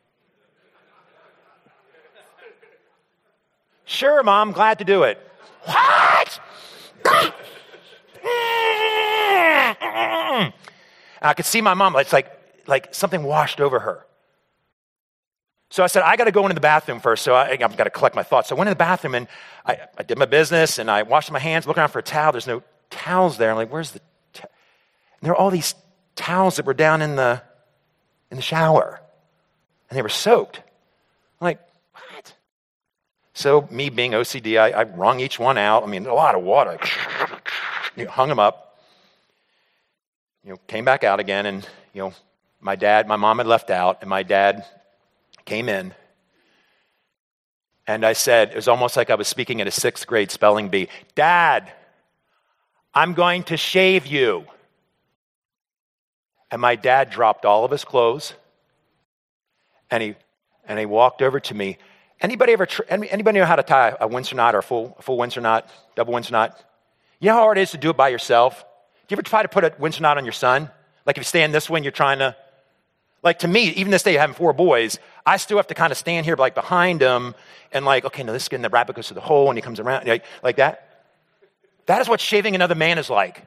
Sure, Mom, glad to do it. What? I could see my mom, it's like, like something washed over her. So I said, I got to go into the bathroom first. So I, I've got to collect my thoughts. So I went in the bathroom and I, I did my business and I washed my hands, looking around for a towel. There's no towels there. I'm like, where's the towel? There are all these towels that were down in the, in the shower and they were soaked. I'm like, what? So me being O C D, I, I wrung each one out. I mean, a lot of water. You know, hung them up. You know, came back out again and, you know, my dad, my mom had left out and my dad came in, and I said, it was almost like I was speaking at a sixth grade spelling bee. Dad, I'm going to shave you. And my dad dropped all of his clothes, and he and he walked over to me. Anybody ever? Tr- anybody know how to tie a Windsor knot or a full a full Windsor knot, double Windsor knot? You know how hard it is to do it by yourself? Do you ever try to put a Windsor knot on your son? Like if you stand this way and you're trying to. Like to me, even this day, having four boys, I still have to kind of stand here like behind him and like, okay, no, this is getting the rabbit goes to the hole and he comes around like, like that. That is what shaving another man is like.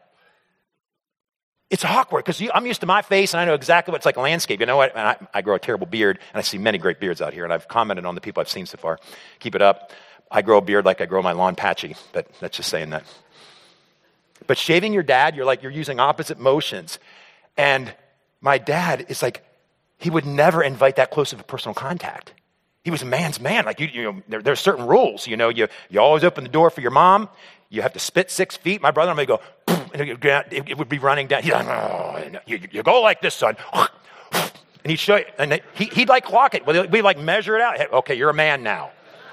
It's awkward because I'm used to my face and I know exactly what it's like a landscape. You know what? And I, I grow a terrible beard and I see many great beards out here and I've commented on the people I've seen so far. Keep it up. I grow a beard like I grow my lawn patchy, but that's just saying that. But shaving your dad, you're like, you're using opposite motions. And my dad is like, he would never invite that close of a personal contact. He was a man's man. Like, you, you know, there, there's certain rules. You know, you, you always open the door for your mom. You have to spit six feet. My brother and I go, and it, it would be running down. He's like, oh, you, you go like this, son. And he'd show you, and he, he'd like clock it. We'd like measure it out. Hey, okay, you're a man now.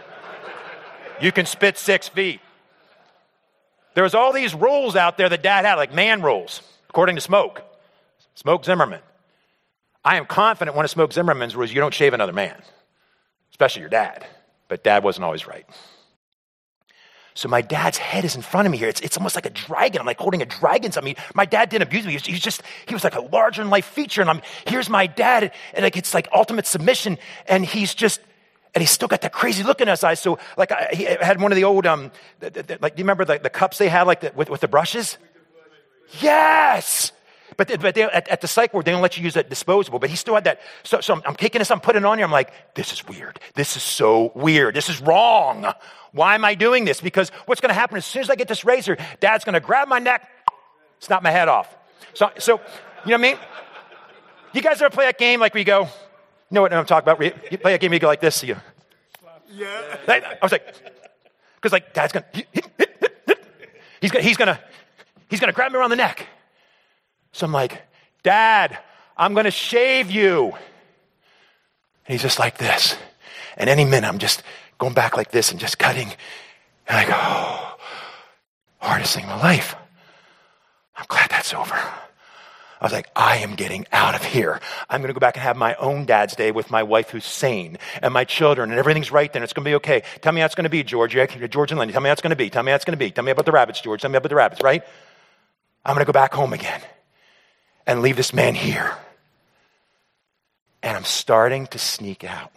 You can spit six feet. There was all these rules out there that Dad had, like man rules, according to Smoke. Smoke Zimmerman. I am confident one of Smoke Zimmerman's rules, you don't shave another man, especially your dad. But Dad wasn't always right. So my dad's head is in front of me here. It's, it's almost like a dragon. I'm like holding a dragon's. I mean, my dad didn't abuse me. He was, he was just, he was like a larger than life feature. And I'm, here's my dad. And, and like, it's like ultimate submission. And he's just, and he's still got that crazy look in his eyes. So like I, he had one of the old, um, the, the, the, like, do you remember the, the cups they had like the, with, with the brushes? Yes. But, they, but they, at, at the psych ward, they don't let you use that disposable. But he still had that. So, so I'm, I'm taking this, I'm putting it on here. I'm like, this is weird. This is so weird. This is wrong. Why am I doing this? Because what's going to happen as soon as I get this razor, Dad's going to grab my neck, snap my head off. So, so you know what I mean? You guys ever play that game like we go, you know what I'm talking about? You play a game, you go like this. So you, yeah. I was like, because like Dad's going to, he's going he's going to, he's going to grab me around the neck. So I'm like, Dad, I'm going to shave you. And he's just like this. And any minute, I'm just going back like this and just cutting. And I go, oh, hardest thing in my life. I'm glad that's over. I was like, I am getting out of here. I'm going to go back and have my own dad's day with my wife who's sane and my children and everything's right then. It's going to be okay. Tell me how it's going to be, George. George and Lenny. Tell me how it's going to be. Tell me how it's going to be. Tell me about the rabbits, George. Tell me about the rabbits, right? I'm going to go back home again and leave this man here. And I'm starting to sneak out.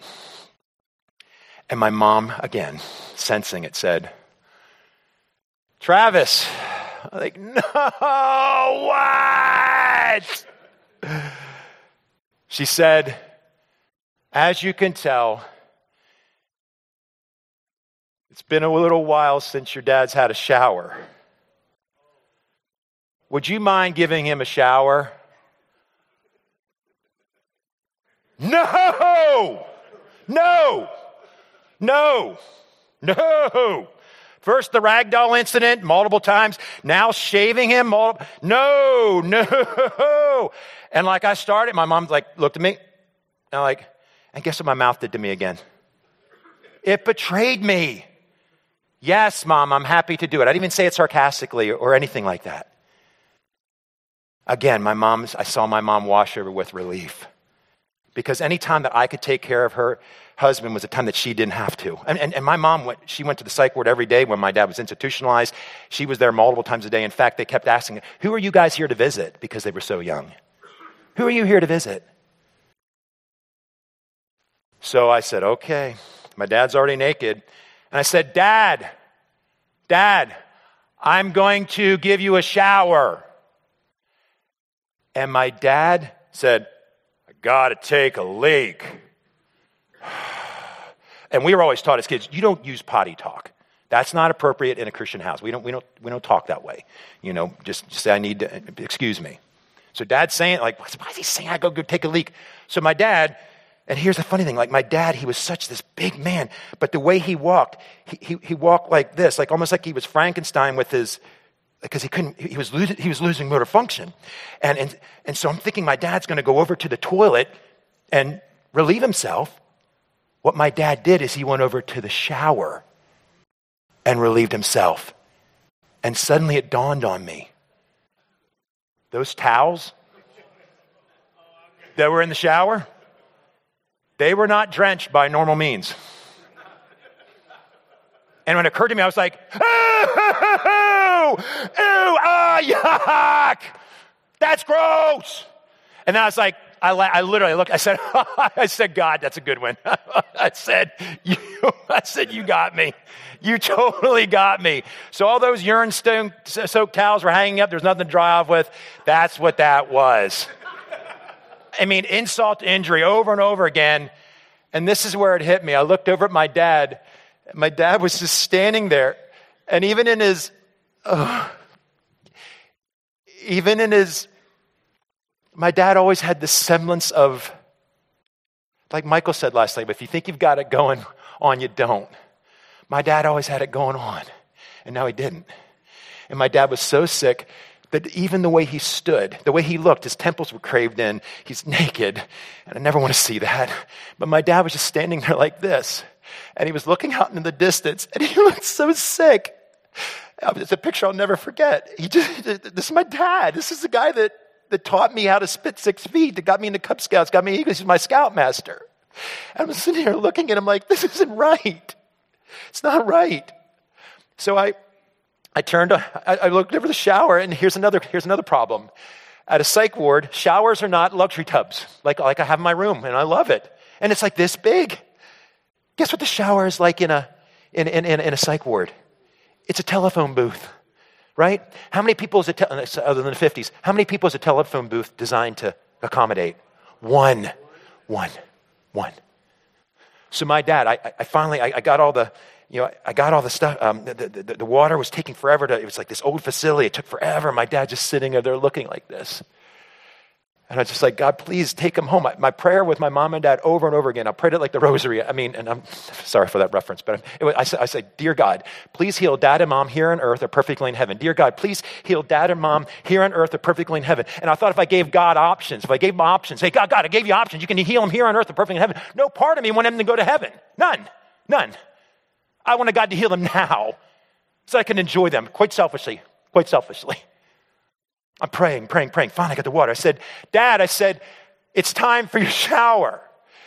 And my mom, again, sensing it, said, Travis. I'm like, no, what? She said, as you can tell, it's been a little while since your dad's had a shower. Would you mind giving him a shower? No! No! No! No! First, the ragdoll incident, multiple times. Now, shaving him. Multiple, no, no. And like I started, my mom like looked at me. And I'm like, and guess what my mouth did to me again? It betrayed me. Yes, Mom, I'm happy to do it. I didn't even say it sarcastically or anything like that. Again, my mom's, I saw my mom wash over with relief because any time that I could take care of her husband was a time that she didn't have to. And, and, and my mom, went, she went to the psych ward every day when my dad was institutionalized. She was there multiple times a day. In fact, they kept asking, who are you guys here to visit? Because they were so young. Who are you here to visit? So I said, okay, my dad's already naked. And I said, Dad, Dad, I'm going to give you a shower. And my dad said, I gotta take a leak. And we were always taught as kids, you don't use potty talk. That's not appropriate in a Christian house. We don't, we don't, we don't talk that way. You know, just, just say, I need to, excuse me. So dad's saying, like, why is he saying I go, go take a leak? So my dad, and here's the funny thing, like my dad, he was such this big man, but the way he walked, he, he, he walked like this, like almost like he was Frankenstein with his, because he couldn't, he was losing, he was losing motor function. And, and, and so I'm thinking my dad's going to go over to the toilet and relieve himself. What my dad did is he went over to the shower and relieved himself. And suddenly it dawned on me. Those towels that were in the shower, they were not drenched by normal means. And when it occurred to me, I was like, ooh, ooh, ah, yuck. That's gross. And then I was like, I, I literally looked, I said, I said, God, that's a good one. I said, you, I said, you got me. You totally got me. So all those urine soaked towels were hanging up. There's nothing to dry off with. That's what that was. I mean, insult to injury over and over again. And this is where it hit me. I looked over at my dad. My dad was just standing there. And even in his, uh, even in his, my dad always had this semblance of, like Michael said last night, but if you think you've got it going on, you don't. My dad always had it going on, and now he didn't. And my dad was so sick that even the way he stood, the way he looked, his temples were craved in, he's naked, and I never want to see that. But my dad was just standing there like this, and he was looking out into the distance, and he looked so sick. It's a picture I'll never forget. He just, this is my dad. This is the guy that that taught me how to spit six feet, that got me into Cub Scouts, got me Eagles. He's my scoutmaster. And I'm sitting here looking at him like, this isn't right. It's not right. So I I turned, I, I looked over the shower, and here's another, here's another problem. At a psych ward, showers are not luxury tubs, like, like I have in my room, and I love it. And it's like this big. Guess what the shower is like in a, in, in, in, in a psych ward? It's a telephone booth. Right? How many people is a, te- other than the fifties, how many people is a telephone booth designed to accommodate? One. One. One. So my dad, I, I finally, I, I got all the, you know, I got all the stuff. Um, the, the, the, the water was taking forever to, it was like this old facility. It took forever. My dad just sitting there looking like this. And I was just like, God, please take him home. My, my prayer with my mom and dad over and over again, I prayed it like the rosary. I mean, and I'm sorry for that reference, but it was, I, said, I said, dear God, please heal dad and mom here on earth or perfectly in heaven. Dear God, please heal dad and mom here on earth or perfectly in heaven. And I thought if I gave God options, if I gave him options, hey, God, God, I gave you options. You can heal him here on earth or perfectly in heaven. No part of me wanted him to go to heaven. None. None. I wanted God to heal them now so I can enjoy them quite selfishly, quite selfishly. I'm praying, praying, praying. Finally, I got the water. I said, Dad, I said, it's time for your shower.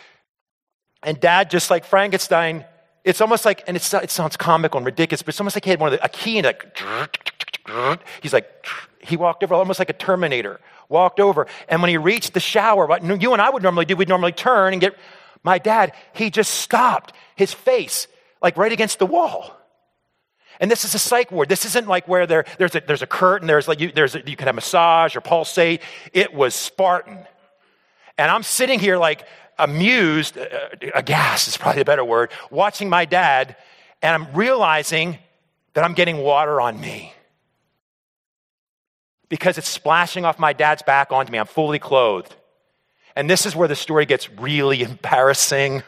And Dad, just like Frankenstein, it's almost like, and it's, it sounds comical and ridiculous, but it's almost like he had one of the, a key and like, he's like, he walked over almost like a Terminator, walked over. And when he reached the shower, what you and I would normally do, we'd normally turn and get, my dad, he just stopped, his face, like right against the wall. And this is a psych ward. This isn't like where there, there's, a, there's a curtain, there's like you, there's a, you can have massage or pulsate. It was Spartan. And I'm sitting here like amused, uh, aghast is probably a better word, watching my dad, and I'm realizing that I'm getting water on me. Because it's splashing off my dad's back onto me. I'm fully clothed. And this is where the story gets really embarrassing.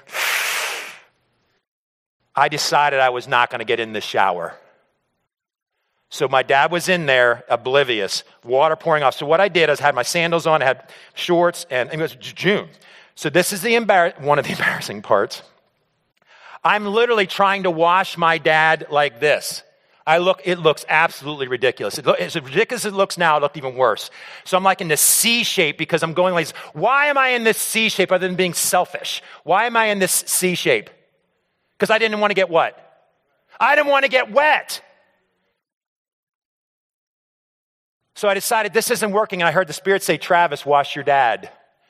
I decided I was not going to get in the shower. So my dad was in there, oblivious, water pouring off. So what I did is I had my sandals on, I had shorts, and it was June. So this is the embar- one of the embarrassing parts. I'm literally trying to wash my dad like this. I look, it looks absolutely ridiculous. It look, as ridiculous as it looks now, it looked even worse. So I'm like in this C shape because I'm going like this. Why am I in this C shape other than being selfish? Why am I in this C shape? Because I didn't want to get what? I didn't want to get wet. So I decided this isn't working. And I heard the Spirit say, Travis, wash your dad.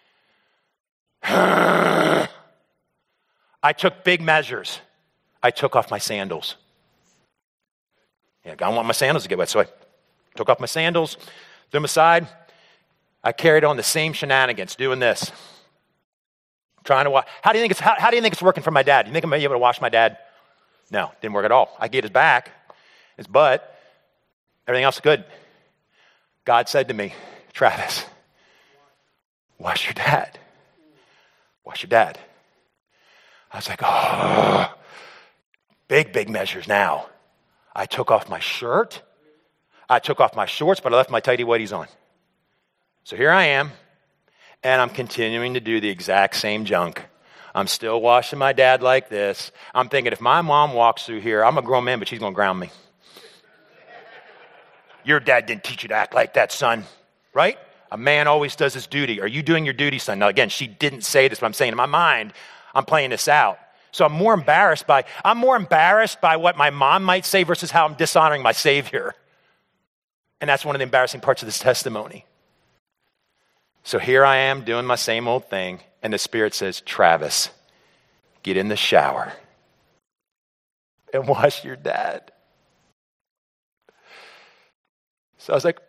I took big measures. I took off my sandals. Yeah, I don't want my sandals to get wet. So I took off my sandals, threw them aside. I carried on the same shenanigans, doing this. Trying to wash. How do you think it's, how, how do you think it's working for my dad? You think I'm going to be able to wash my dad? No, didn't work at all. I get his back, his butt, everything else is good. God said to me, Travis, wash your dad. Wash your dad. I was like, oh, big, big measures now. I took off my shirt. I took off my shorts, but I left my tighty whities on. So here I am, and I'm continuing to do the exact same junk. I'm still washing my dad like this. I'm thinking, if my mom walks through here, I'm a grown man, but she's going to ground me. Your dad didn't teach you to act like that, son. Right? A man always does his duty. Are you doing your duty, son? Now, again, she didn't say this, but I'm saying in my mind, I'm playing this out. So I'm more embarrassed by, I'm more embarrassed by what my mom might say versus how I'm dishonoring my Savior. And that's one of the embarrassing parts of this testimony. So here I am doing my same old thing, and the Spirit says, Travis, get in the shower and wash your dad. So I was like,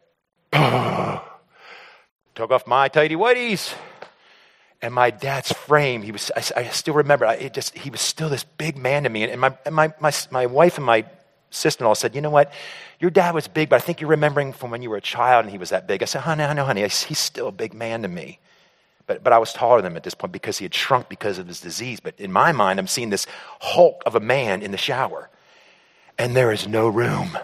took off my tighty whities, and my dad's frame. He was. I, I still remember. I, it just. He was still this big man to me. And my and my my my wife and my sister-in-law said, "You know what? Your dad was big, but I think you're remembering from when you were a child, and he was that big." I said, "Honey, I know, honey. He's still a big man to me." But but I was taller than him at this point because he had shrunk because of his disease. But in my mind, I'm seeing this hulk of a man in the shower, and there is no room.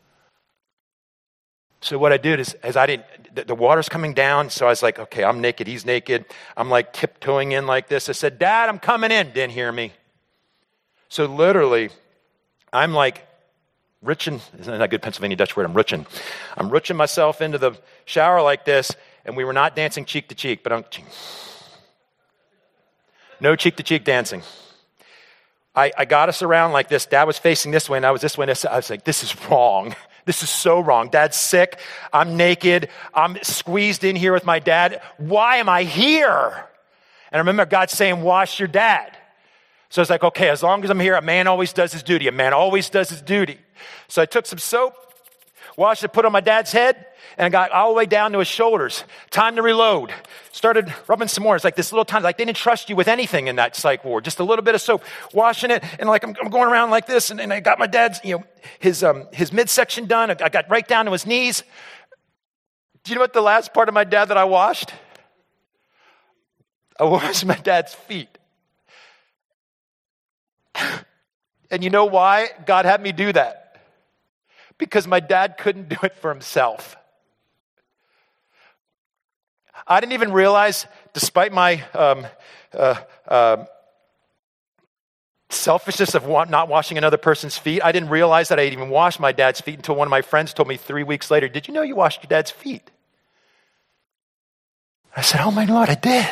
So what I did is, as I didn't, the, the water's coming down, so I was like, okay, I'm naked, he's naked. I'm like tiptoeing in like this. I said, Dad, I'm coming in. Didn't hear me. So literally, I'm like riching, isn't that a good Pennsylvania Dutch word? I'm riching. I'm riching myself into the shower like this, and we were not dancing cheek to cheek, but I'm, no cheek to cheek dancing. I, I got us around like this. Dad was facing this way, and I was this way. And I was like, this is wrong. This is so wrong. Dad's sick. I'm naked. I'm squeezed in here with my dad. Why am I here? And I remember God saying, wash your dad. So I was like, okay, as long as I'm here, a man always does his duty. A man always does his duty. So I took some soap, washed it, put it on my dad's head, and I got all the way down to his shoulders. Time to reload. Started rubbing some more. It's like this little time, like they didn't trust you with anything in that psych ward. Just a little bit of soap, washing it, and like I'm, I'm going around like this, and, and I got my dad's, you know, his um, his midsection done. I, I got right down to his knees. Do you know what the last part of my dad that I washed? I washed my dad's feet. And you know why God had me do that? Because my dad couldn't do it for himself. I didn't even realize, despite my um, uh, uh, selfishness of want, not washing another person's feet, I didn't realize that I had even washed my dad's feet until one of my friends told me three weeks later, did you know you washed your dad's feet? I said, oh my Lord, I did.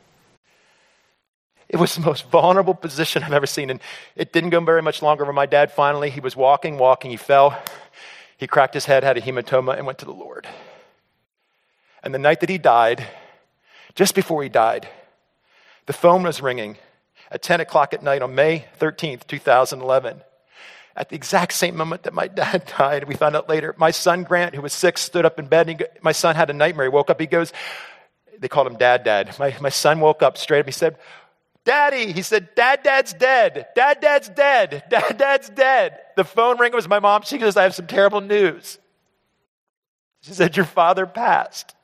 It was the most vulnerable position I've ever seen. And it didn't go very much longer for my dad. Finally, he was walking, walking, he fell. He cracked his head, had a hematoma, and went to the Lord. And the night that he died, just before he died, the phone was ringing at ten o'clock at night on May thirteenth, twenty eleven. At the exact same moment that my dad died, we found out later, my son Grant, who was six, stood up in bed. And he, my son had a nightmare. He woke up. He goes, they called him Dad, Dad. My, my son woke up straight up. He said, Daddy, he said, Dad, Dad's dead. Dad, Dad's dead. Dad, Dad's dead. The phone rang. It was my mom. She goes, I have some terrible news. She said, your father passed.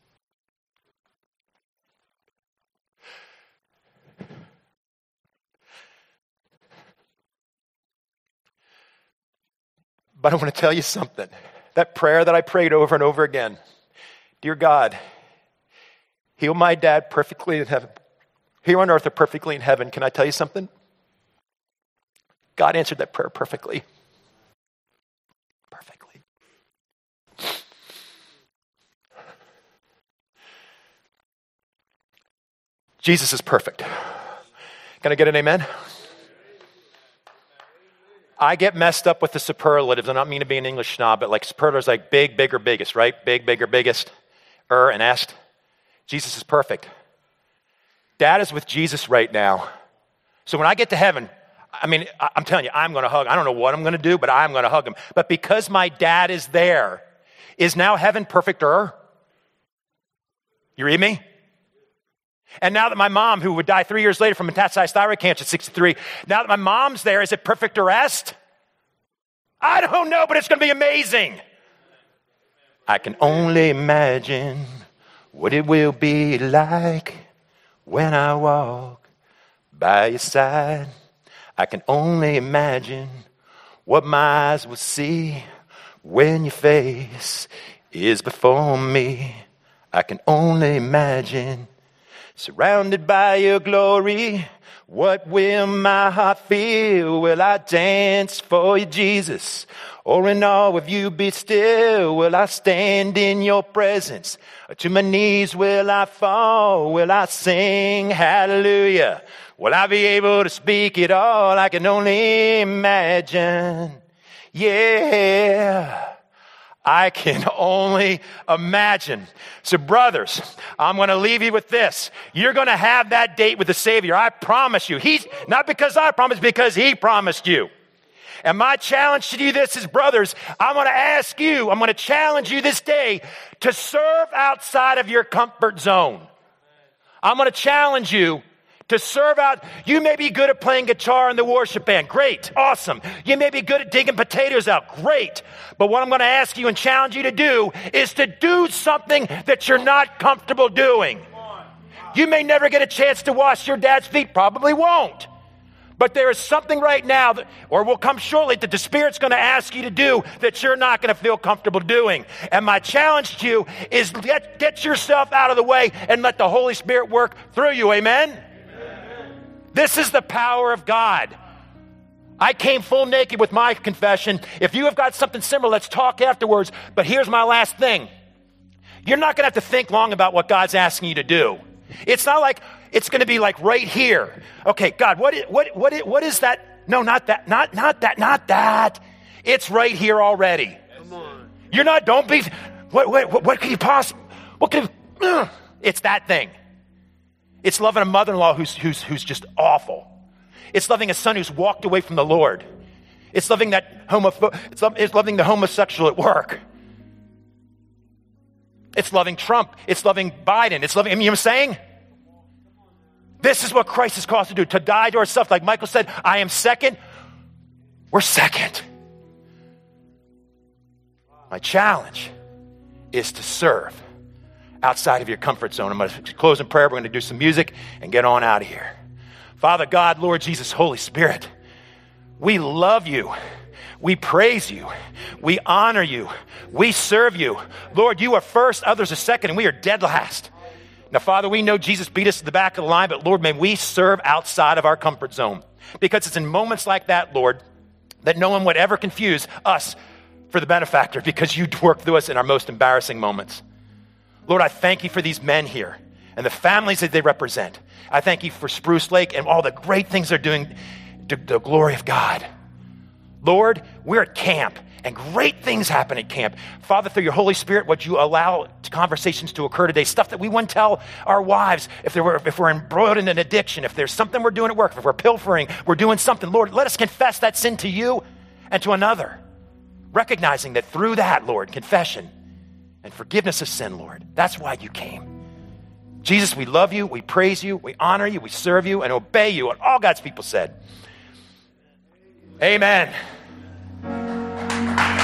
But I want to tell you something. That prayer that I prayed over and over again, dear God, heal my dad perfectly in heaven. Here on earth or perfectly in heaven. Can I tell you something? God answered that prayer perfectly. Jesus is perfect. Can I get an amen? I get messed up with the superlatives. I don't mean to be an English snob, but like superlatives like big, bigger, biggest, right? Big, bigger, biggest, er and est. Jesus is perfect. Dad is with Jesus right now. So when I get to heaven, I mean, I'm telling you, I'm going to hug. I don't know what I'm going to do, but I'm going to hug him. But because my dad is there, is now heaven perfecter? You read me? And now that my mom, who would die three years later from metastasized thyroid cancer at sixty-three, now that my mom's there, is it perfecter est? I don't know, but it's going to be amazing. I can only imagine what it will be like when I walk by your side. I can only imagine what my eyes will see when your face is before me. I can only imagine, surrounded by your glory, what will my heart feel? Will I dance for you, Jesus? Or in awe of you be still? Will I stand in your presence? Or to my knees will I fall? Will I sing hallelujah? Will I be able to speak it all? I can only imagine. Yeah. I can only imagine. So brothers, I'm going to leave you with this. You're going to have that date with the Savior. I promise you. He's not because I promised, because he promised you. And my challenge to you this is, brothers, I'm going to ask you, I'm going to challenge you this day to serve outside of your comfort zone. I'm going to challenge you to serve out. You may be good at playing guitar in the worship band. Great. Awesome. You may be good at digging potatoes out. Great. But what I'm going to ask you and challenge you to do is to do something that you're not comfortable doing. You may never get a chance to wash your dad's feet. Probably won't. But there is something right now, that, or will come shortly, that the Spirit's going to ask you to do that you're not going to feel comfortable doing. And my challenge to you is get, get yourself out of the way and let the Holy Spirit work through you. Amen? This is the power of God. I came full naked with my confession. If you have got something similar, let's talk afterwards. But here's my last thing. You're not going to have to think long about what God's asking you to do. It's not like it's going to be like right here. Okay, God, what is, what, what, what is that? No, not that, not, not that, not that. It's right here already. Come on. You're not, don't be, what, what, what, what could you possibly, what could, uh, it's that thing. It's loving a mother-in-law who's, who's, who's just awful. It's loving a son who's walked away from the Lord. It's loving that homopho- it's, lo- it's loving the homosexual at work. It's loving Trump. It's loving Biden. It's loving, you know what I'm saying? This is what Christ has called us to do, to die to ourselves. Like Michael said, I am second. We're second. My challenge is to serve outside of your comfort zone. I'm going to close in prayer. We're going to do some music and get on out of here. Father God, Lord Jesus, Holy Spirit, we love you. We praise you. We honor you. We serve you. Lord, you are first, others are second, and we are dead last. Now, Father, we know Jesus beat us to the back of the line, but Lord, may we serve outside of our comfort zone. Because it's in moments like that, Lord, that no one would ever confuse us for the benefactor, because you work through us in our most embarrassing moments. Lord, I thank you for these men here and the families that they represent. I thank you for Spruce Lake and all the great things they're doing to the glory of God. Lord, we're at camp and great things happen at camp. Father, through your Holy Spirit, would you allow conversations to occur today, stuff that we wouldn't tell our wives if, there were, if we're embroiled in an addiction, if there's something we're doing at work, if we're pilfering, we're doing something. Lord, let us confess that sin to you and to another, recognizing that through that, Lord, confession and forgiveness of sin, Lord, that's why you came. Jesus, we love you, we praise you, we honor you, we serve you, and obey you. And all God's people said, amen.